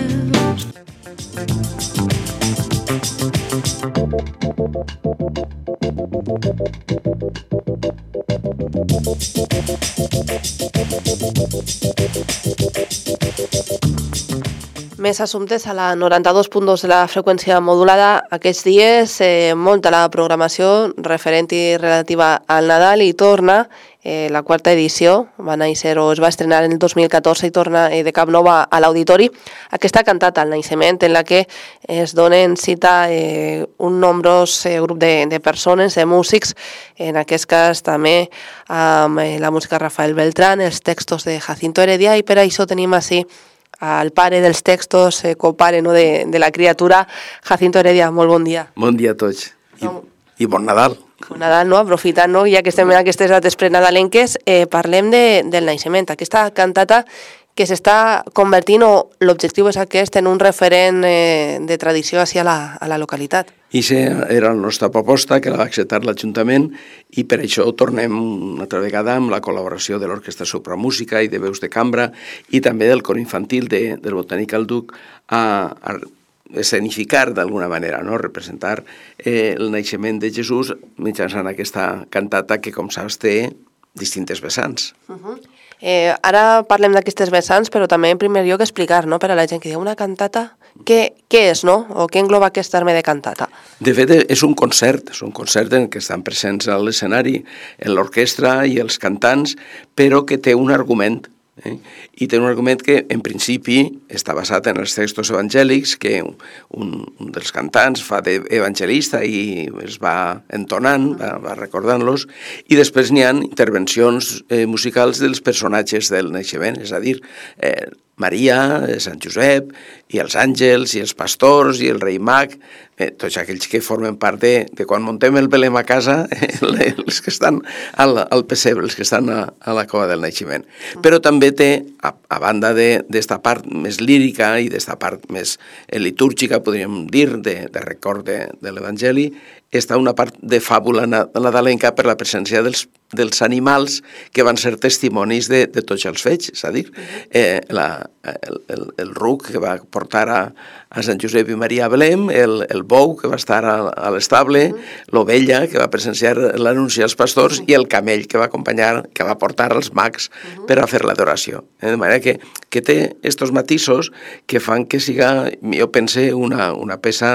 Més assumptes a la noranta-dos punt dos de la freqüència modulada. Aquests dies eh, molta la programació referent i relativa al Nadal i torna eh, la quarta edició. Va néixer o es va estrenar en el dos mil catorze i torna eh, de cap nova a l'auditori. Aquesta cantata al naixement en la que es donen cita eh, un nombrós eh, grup de, de persones, de músics, en aquest cas també amb eh, la música Rafael Beltrán, els textos de Jacinto Heredia, i per això tenim així al pare dels textos, eh, copare no, de, de la criatura, Jacinto Heredia. Molt bon dia. Bon dia a tots. I, no. i bon Nadal. Bon Nadal, no? Aprofitant, no? Ja que estem en aquestes dates prenadalenques, eh, parlem de, del naixement. Aquesta cantata que s'està convertint, o l'objectiu és aquest, en un referent eh, de tradició hacia la, a la localitat. I aquesta era la nostra proposta, que la va acceptar l'Ajuntament, i per això tornem una altra vegada amb la col·laboració de l'Orquestra Supramúsica i de Veus de Cambra i també del cor infantil de, del Botanical Duc a, a escenificar d'alguna manera, no? Representar eh, el naixement de Jesús mitjançant aquesta cantata que, com saps, té distintes vessants. Uh-huh. Eh, ara parlem d'aquestes vessants, però també en primer lloc explicar, no?, per a la gent que diu una cantata, què, què és, no?, o què engloba aquest terme de cantata? De fet, és un concert, és un concert en què estan presents a l'escenari l'orquestra i els cantants, però que té un argument, eh? I té un argument que en principi està basat en els textos evangèlics, que un, un dels cantants fa d'evangelista i es va entonant, va, va recordant-los, i després n'hi ha intervencions eh, musicals dels personatges del naixement, és a dir, eh, Maria, Sant Josep, i els àngels, i els pastors, i el rei mag, eh, tots aquells que formen part de, de quan muntem el Belém a casa, eh, els que estan al, al pessebre, els que estan a, a la cova del naixement. Però també té, a, a banda d'esta part més lírica i d'esta part més litúrgica, podríem dir, de, de record de, de l'Evangeli, està una part de fàbula nadalenca per la presència dels, dels animals que van ser testimonis de, de tots els fets, és a dir, eh, la, el, el, el ruc que va portar a, a Sant Josep i Maria a Belém, el, el bou que va estar a, a l'estable, l'ovella que va presenciar l'anunci als pastors i el camell que va acompanyar, que va portar els mags per a fer l'adoració. De manera que, que té estos matisos que fan que siga, jo pense, una, una peça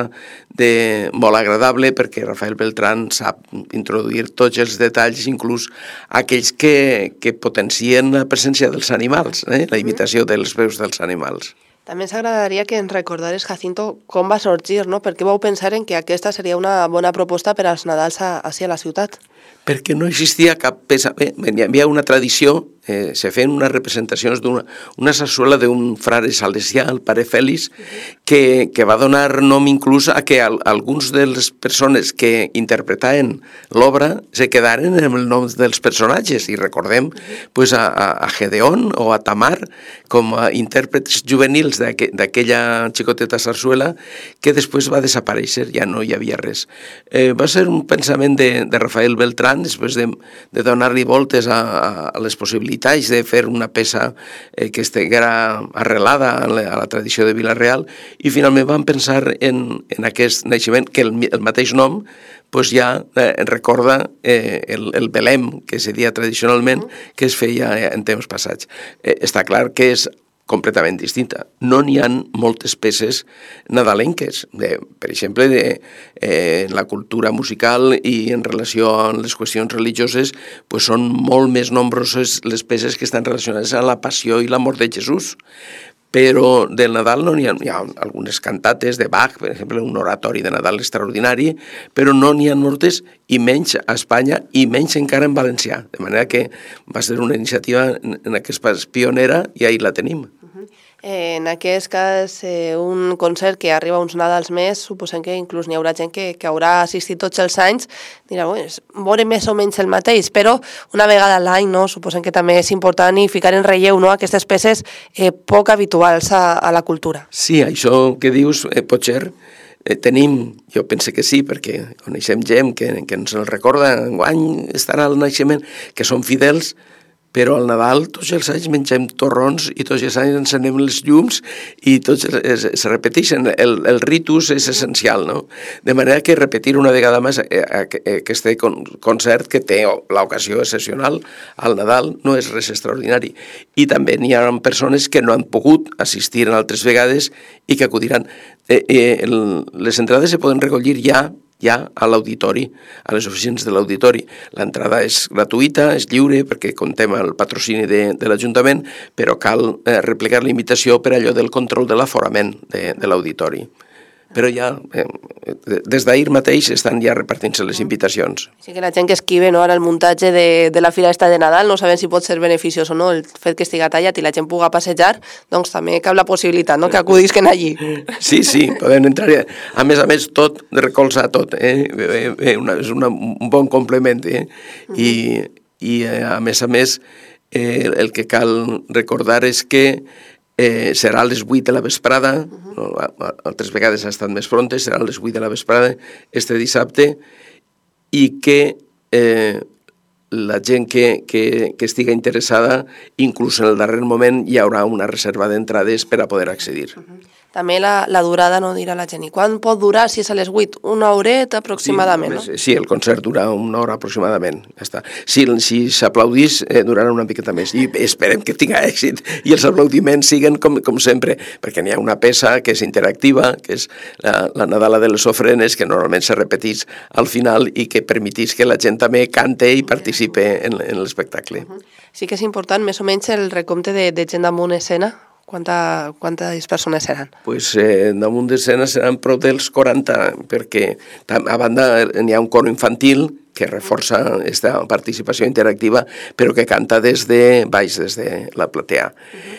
de, molt agradable, perquè Rafael Beltrán sap introduir tots els detalls, inclús aquells que, que potencien la presència dels animals, eh? La imitació dels veus dels animals. També ens agradaria que ens recordares, Jacinto, com va sorgir, no? Per què vau pensar en que aquesta seria una bona proposta per als Nadals a, a la ciutat? perquè no existia cap peça. Bé, hi havia una tradició, eh, se feien unes representacions d'una una sarsuela d'un frare salesià, el pare Fèlix, que, que va donar nom inclús a que al, alguns de les persones que interpretaven l'obra se quedaren amb el nom dels personatges, i recordem pues, a, a Gedeon o a Tamar com a intèrprets juvenils d'aquella xicoteta sarsuela, que després va desaparèixer, ja no hi havia res. Eh, va ser un pensament de, de Rafael Beltrán, després de, de donar-li voltes a, a les possibilitats de fer una peça eh, que estiguera arrelada a la, a la tradició de Vila-real, i finalment van pensar en, en aquest naixement, que el, el mateix nom pues ja eh, recorda eh, el, el Belém, que se dia tradicionalment, que es feia en temps passats. Eh, està clar que és completament distinta. No n'hi ha moltes peces nadalenques. De, per exemple, de, eh, en la cultura musical i en relació amb les qüestions religioses, pues són molt més nombroses les peces que estan relacionades a la passió i la mort de Jesús. Però del Nadal no n'hi ha, hi ha algunes cantates de Bach, per exemple, un oratori de Nadal extraordinari, però no n'hi ha moltes, i menys a Espanya, i menys encara en valencià. De manera que va ser una iniciativa en aquest pas pionera, i ahí la tenim. En aquest cas, eh, un concert que arriba uns Nadals més, suposem que inclús n'hi haurà gent que, que haurà assistit tots els anys, dirà, bueno, veure més o menys el mateix, però una vegada a l'any, no? Suposem que també és important i ficar en relleu, no?, aquestes peces eh, poc habituals a, a la cultura. Sí, això que dius, eh, potser eh, tenim, jo pense que sí, perquè coneixem gent que, que ens el recorda, enguany estarà el naixement, que són fidels, però al Nadal tots els anys mengem torrons i tots els anys encenem les llums i tots es, es repeteixen. El, el ritus és essencial, no? De manera que repetir una vegada més aquest concert que té l'ocasió excepcional al Nadal no és res extraordinari. I també n'hi ha persones que no han pogut assistir en altres vegades i que acudiran. Eh, eh, el, les entrades se poden recollir ja ja a l'auditori, a les oficines de l'auditori. L'entrada és gratuïta, és lliure, perquè contem el patrocini de, de l'Ajuntament, però cal eh, replicar la invitació per allò del control de l'aforament de, de l'auditori. Però ja, eh, des d'ahir mateix estan ja repartint-se les invitacions. Sí que la gent que esquive, no?, ara el muntatge de, de la fira esta de Nadal, no sabem si pot ser beneficiós o no, el fet que estigui tallat i la gent puga passejar, doncs també cap la possibilitat, no?, que acudisquen allí. Sí, sí, podem entrar. A més a més, tot, de recolzar tot, eh? eh una, és una, un bon complement, eh? I, i a més a més, eh, el que cal recordar és que Eh, serà a les vuit de la vesprada, uh-huh. no, altres vegades ha estat més pronte, serà a les vuit de la vesprada este dissabte, i que eh, la gent que, que, que estiga interessada, inclús en el darrer moment hi haurà una reserva d'entrades per a poder accedir. Uh-huh. També la, la durada, no, dirà la gent. I quan pot durar, si és a les vuit? Una horeta aproximadament, sí, no? Sí, el concert dura una hora aproximadament. Ja està. Si, si s'aplaudís, eh, durarà una miqueta més. I esperem que tinga èxit i els aplaudiments siguen com, com sempre, perquè n'hi ha una peça que és interactiva, que és la, la Nadala de les ofrenes, que normalment se repetís al final i que permetís que la gent també cante i participe en, en l'espectacle. Uh-huh. Sí que és important, més o menys, el recompte de, de gent damunt escena. Quanta, quantes persones seran? Pues, eh, damunt d'escena seran prop dels quaranta, perquè a banda n'hi ha un coro infantil que reforça aquesta participació interactiva, però que canta des de baix, des de la platea. Uh-huh.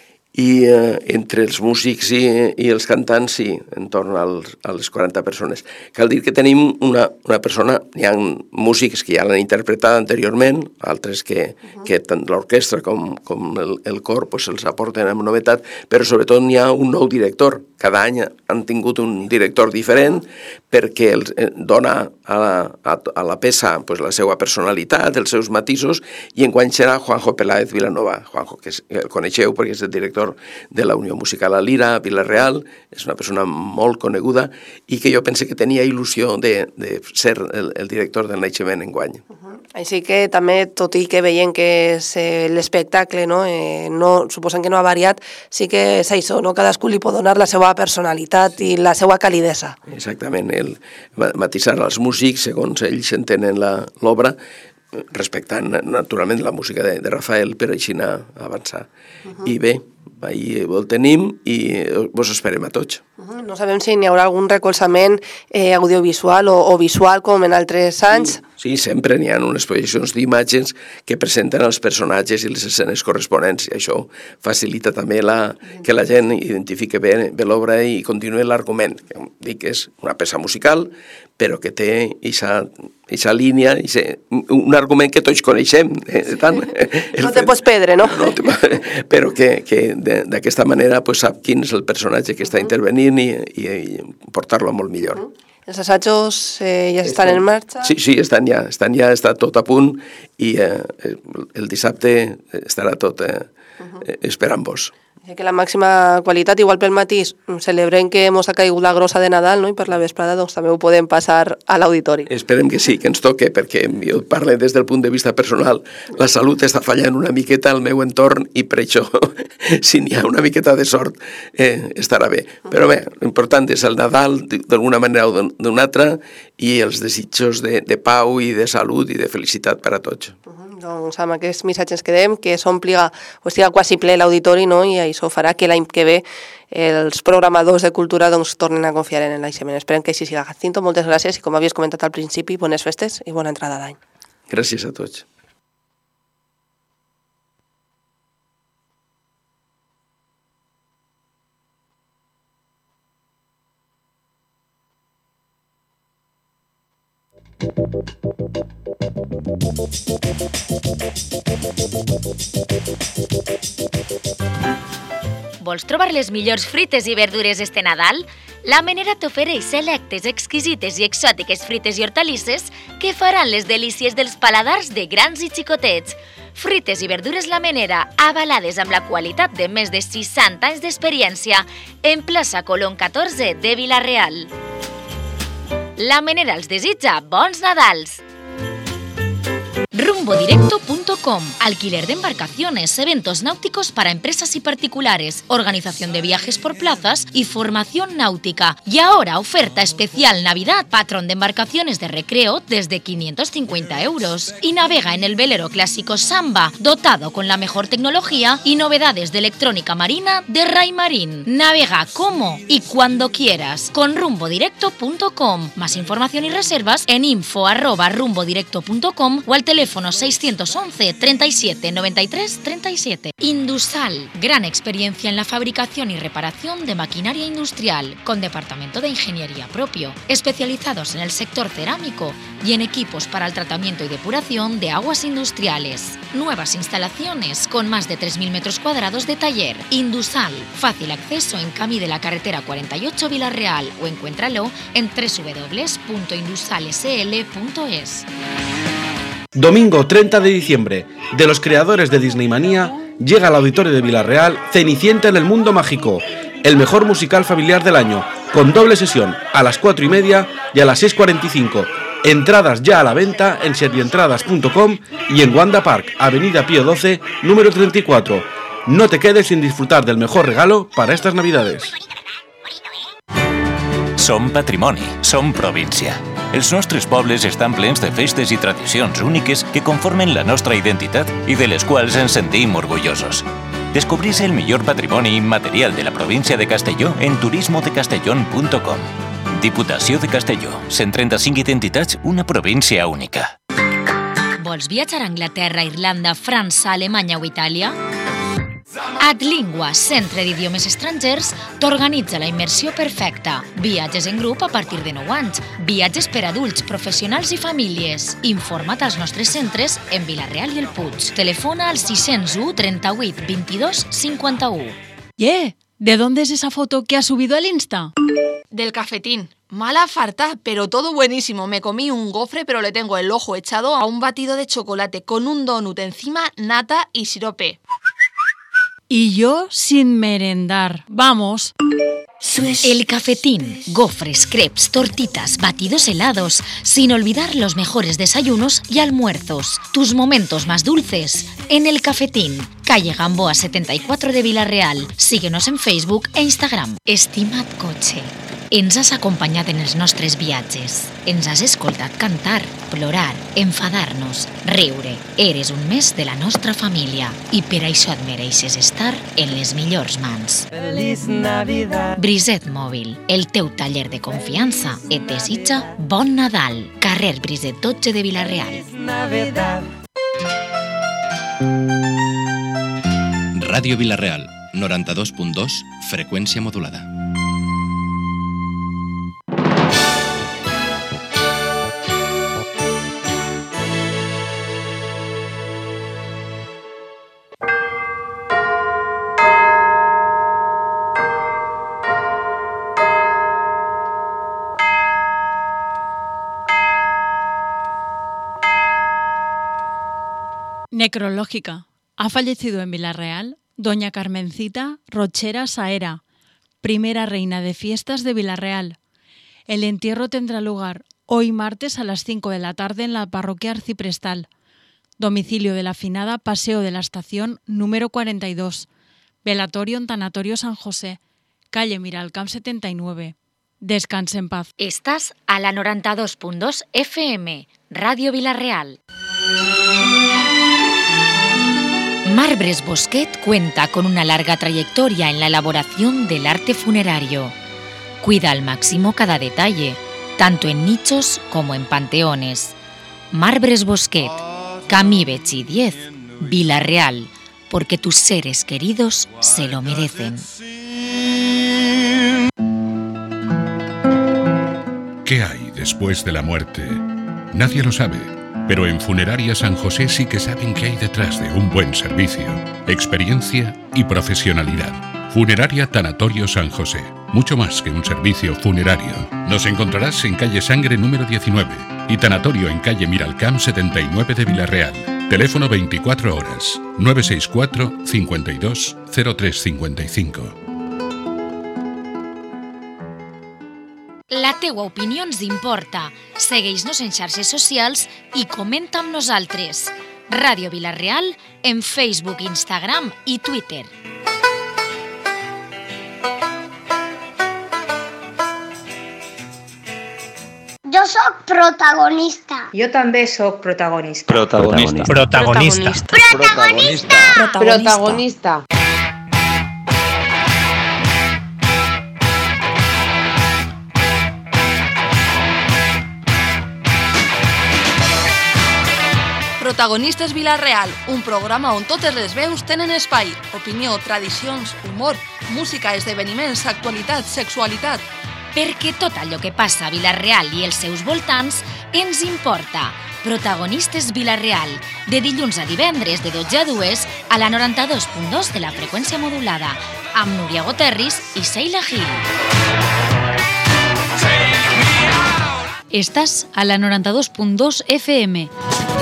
I eh, entre els músics i, i els cantants, sí, en torn als, a les quaranta persones. Cal dir que tenim una, una persona, hi ha músics que ja l'han interpretat anteriorment, altres que, uh-huh. que tant l'orquestra com, com el, el cor pues, els aporten amb novetat, però sobretot n'hi ha un nou director. Cada any han tingut un director diferent perquè els eh, dona a la, a, a la peça pues, la seva personalitat, els seus matisos, i enguany serà Juanjo Peláez Vilanova. Juanjo, que, és, que el coneixeu perquè és el director de la Unió Musical a Lira, a Vila-real, és una persona molt coneguda i que jo pense que tenia il·lusió de, de ser el, el director del naixement enguany. Uh-huh. Així que també, tot i que veiem que és eh, l'espectacle, no? Eh, no, suposant que no ha variat, sí que és això, no? Cadascú li pot donar la seva personalitat i la seva calidesa. Exactament, el matisar els músics segons ells entenen l'obra, respectant naturalment la música de, de Rafael per així anar a avançar. Uh-huh. I bé, ahí el tenim i vos esperem a tots. Uh-huh. No sabem si n'hi haurà algun recolzament eh, audiovisual o, o visual com en altres anys. Sí, sempre n'hi ha unes projeccions d'imatges que presenten els personatges i les escenes corresponents, i això facilita també la, que la gent identifique bé, bé l'obra i continuï l'argument. Dic que és una peça musical, però que té aquesta línia, ixe, un argument que tots coneixem. Eh, tant, no te pots perdre, no? no te, però que, que d'aquesta manera pues, sap quin és el personatge que està intervenint i, i, i portar-lo molt millor. Els assajos eh, ja estan en marxa? Sí, sí, estan ja, estan ja, està tot a punt i eh, el dissabte estarà tot eh, uh-huh. esperant-vos. Que la màxima qualitat, igual pel matí, celebrem que ens ha caigut la grossa de Nadal, no? I per la vesprada doncs, també ho podem passar a l'auditori. Esperem que sí, que ens toque, perquè jo parlo des del punt de vista personal. La salut està fallant una miqueta al meu entorn i per això, si n'hi ha una miqueta de sort, eh, estarà bé. Però bé, l'important és el Nadal, d'alguna manera o d'una altra, i els desitjos de, de pau i de salut i de felicitat per a tots. Uh-huh. Doncs amb aquests missatges quedem, que s'ompliga o estigui quasi ple l'auditori, no? I això farà que l'any que ve els programadors de cultura doncs, tornen a confiar en el naixement. Esperem que així siga. Jacinto, moltes gràcies i com havies comentat al principi, bones festes i bona entrada d'any. Gràcies a tots. Vols trobar les millors fruites i verdures este Nadal? La Menera t'ofereix selectes, exquisites i exòtiques fruites i hortalisses que faran les delícies dels paladars de grans i xicotets. Fruites i verdures La Menera, avalades amb la qualitat de més de seixanta anys d'experiència, en plaça Colón catorze de Vila-real. La Menera els desitja bons Nadals! rumbo directo punto com. Alquiler de embarcaciones, eventos náuticos para empresas y particulares, organización de viajes por plazas y formación náutica. Y ahora oferta especial Navidad, patrón de embarcaciones de recreo desde quinientos cincuenta euros. Y navega en el velero clásico Samba, dotado con la mejor tecnología y novedades de electrónica marina de Raymarín. Navega como y cuando quieras con rumbo directo punto com. Más información y reservas en info arroba rumbo directo punto com o al teléfono seiscientos once, treinta y siete, noventa y tres, treinta y siete. Indusal, gran experiencia en la fabricación y reparación de maquinaria industrial, con departamento de ingeniería propio, especializados en el sector cerámico y en equipos para el tratamiento y depuración de aguas industriales. Nuevas instalaciones con más de tres mil metros cuadrados de taller. Indusal, fácil acceso en Camí de la carretera cuarenta y ocho Vila-real o encuéntralo en doble u doble u doble u punto indusal s l punto es. Domingo treinta de diciembre, de los creadores de Disneymanía, llega al auditorio de Vila-real Cenicienta en el mundo mágico, el mejor musical familiar del año, con doble sesión a las cuatro y media y a las seis cuarenta y cinco. Entradas ya a la venta en servientradas punto com y en Wanda Park, Avenida Pío doce, número treinta y cuatro. No te quedes sin disfrutar del mejor regalo para estas Navidades. Som patrimoni, som província. Els nostres pobles estan plens de festes i tradicions úniques que conformen la nostra identitat i de les quals ens sentim orgullosos. Descobrís el millor patrimoni immaterial de la província de Castelló en turismo de castellón punto com. Diputació de Castelló, cent trenta-cinc identitats, una província única. Vols viatjar a Anglaterra, Irlanda, França, Alemanya o Itàlia? Adlingua, centre d'idiomes estrangers, t'organitza la immersió perfecta. Viatges en grup a partir de nou anys. Viatges per adults, professionals i famílies. Informa't als nostres centres en Vila-real i el Puig. Telefona al sis cents u, trenta-vuit, vint-i-dos, cinquanta-u. Yeah, ¿de dónde es esa foto que has subido al Insta? Del cafetín. Mala farta, pero todo buenísimo. Me comí un gofre, pero le tengo el ojo echado a un batido de chocolate con un donut encima, nata y sirope. Y yo sin merendar. Vamos. El cafetín, gofres, crepes, tortitas, batidos helados, sin olvidar los mejores desayunos y almuerzos. Tus momentos más dulces en el cafetín. Calle Gamboa setenta y cuatro de Vila-real. Síguenos en Facebook e Instagram. Estimat Coche. Ens has acompanyat en els nostres viatges. Ens has escoltat cantar, plorar, enfadar-nos, riure. Eres un mes de la nostra família i per això et mereixes estar en les millors mans. Feliz Navidad. Briset Mòbil, el teu taller de confiança, et desitja bon Nadal. Carrer Briset dotze de Vila-real. Navidad. Ràdio Vila-real, noranta-dos punt dos, freqüència modulada. Necrológica. Ha fallecido en Vila-real doña Carmencita Rochera Saera, primera reina de fiestas de Vila-real. El entierro tendrá lugar hoy martes a las cinco de la tarde en la parroquia arciprestal. Domicilio de la finada, Paseo de la Estación número cuarenta y dos. Velatorio en Tanatorio San José, calle Miralcamp setenta y nueve. Descanse en paz. Estás a la noranta-dos punt dos F M, Radio Vila-real. Marbres Bosquet cuenta con una larga trayectoria en la elaboración del arte funerario. Cuida al máximo cada detalle, tanto en nichos como en panteones. Marbres Bosquet, Camí Betxí diez, Vila-real, porque tus seres queridos se lo merecen. ¿Qué hay después de la muerte? Nadie lo sabe. Pero en Funeraria San José sí que saben qué hay detrás de un buen servicio, experiencia y profesionalidad. Funeraria Tanatorio San José, mucho más que un servicio funerario. Nos encontrarás en calle Sangre número diecinueve y Tanatorio en calle Miralcamp setenta y nueve de Vila-real. Teléfono veinticuatro horas, nueve seis cuatro, cincuenta y dos, cero tres cincuenta y cinco. La teua opinió ens importa. Segueix-nos en xarxes socials i comenta amb nosaltres. Ràdio Vila-real en Facebook, Instagram i Twitter. Jo sóc protagonista. Jo també sóc protagonista. Protagonista. Protagonista. Protagonista. Protagonista. Protagonistes Vila-real, un programa on totes les veus tenen espai. Opinió, tradicions, humor, música, esdeveniments, actualitat, sexualitat. Perquè tot allò que passa a Vila-real i els seus voltants ens importa. Protagonistes Vila-real, de dilluns a divendres de dotze a dues a la noranta-dos punt dos de la freqüència modulada, amb Núria Goterris i Seila Gil. Estàs a la noranta-dos punt dos F M.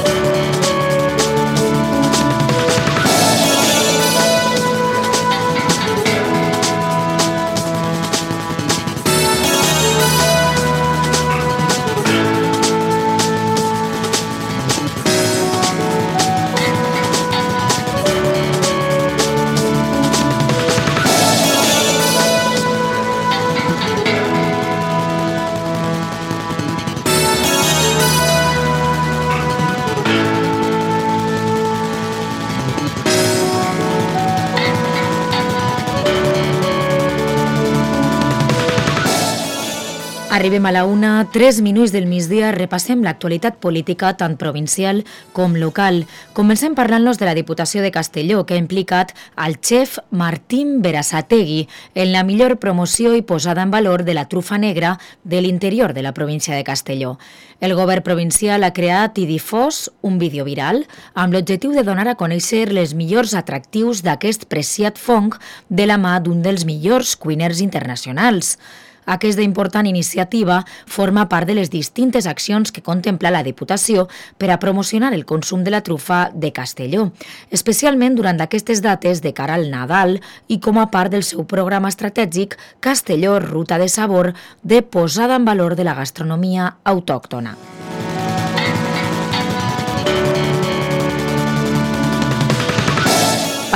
Arribem a la una, tres minuts del migdia, repassem l'actualitat política tant provincial com local. Comencem parlant-nos de la Diputació de Castelló, que ha implicat al xef Martín Berasategui en la millor promoció i posada en valor de la trufa negra de l'interior de la província de Castelló. El govern provincial ha creat i difós un vídeo viral amb l'objectiu de donar a conèixer les millors atractius d'aquest preciat fong de la mà d'un dels millors cuiners internacionals. Aquesta important iniciativa forma part de les distintes accions que contempla la Diputació per a promocionar el consum de la trufa de Castelló, especialment durant aquestes dates de cara al Nadal i com a part del seu programa estratègic Castelló Ruta de Sabor de posada en valor de la gastronomia autòctona.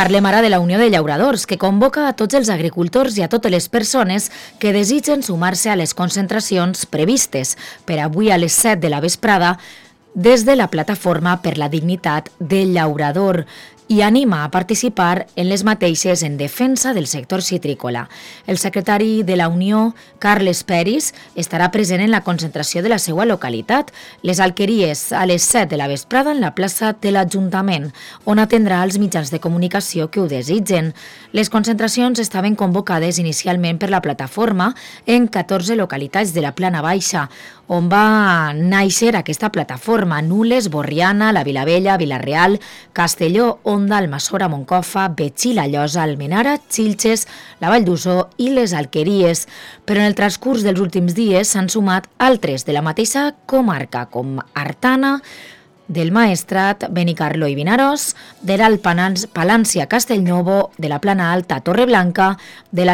Parlem ara de la Unió de Llauradors, que convoca a tots els agricultors i a totes les persones que desitgen sumar-se a les concentracions previstes per avui a les set de la vesprada des de la Plataforma per la Dignitat del Llaurador i anima a participar en les mateixes en defensa del sector citrícola. El secretari de la Unió, Carles Peris, estarà present en la concentració de la seva localitat, les Alqueries, a les set de la vesprada en la plaça de l'Ajuntament, on atendrà els mitjans de comunicació que ho desitgen. Les concentracions estaven convocades inicialment per la plataforma en catorze localitats de la Plana Baixa, on va néixer aquesta plataforma: Nules, Borriana, la Vilavella, Vilareal, Castelló, Onda, Almassora, Moncofa, Betxí, La Llosa, Almenara, Xilxes, la Vall d'Uso i les Alqueries. Però en el transcurs dels últims dies s'han sumat altres de la mateixa comarca, com Artana, del Maestrat, Benicarló i Vinaròs, de l'Alt Palància, Castellnovo, de la Plana Alta, Torreblanca, de la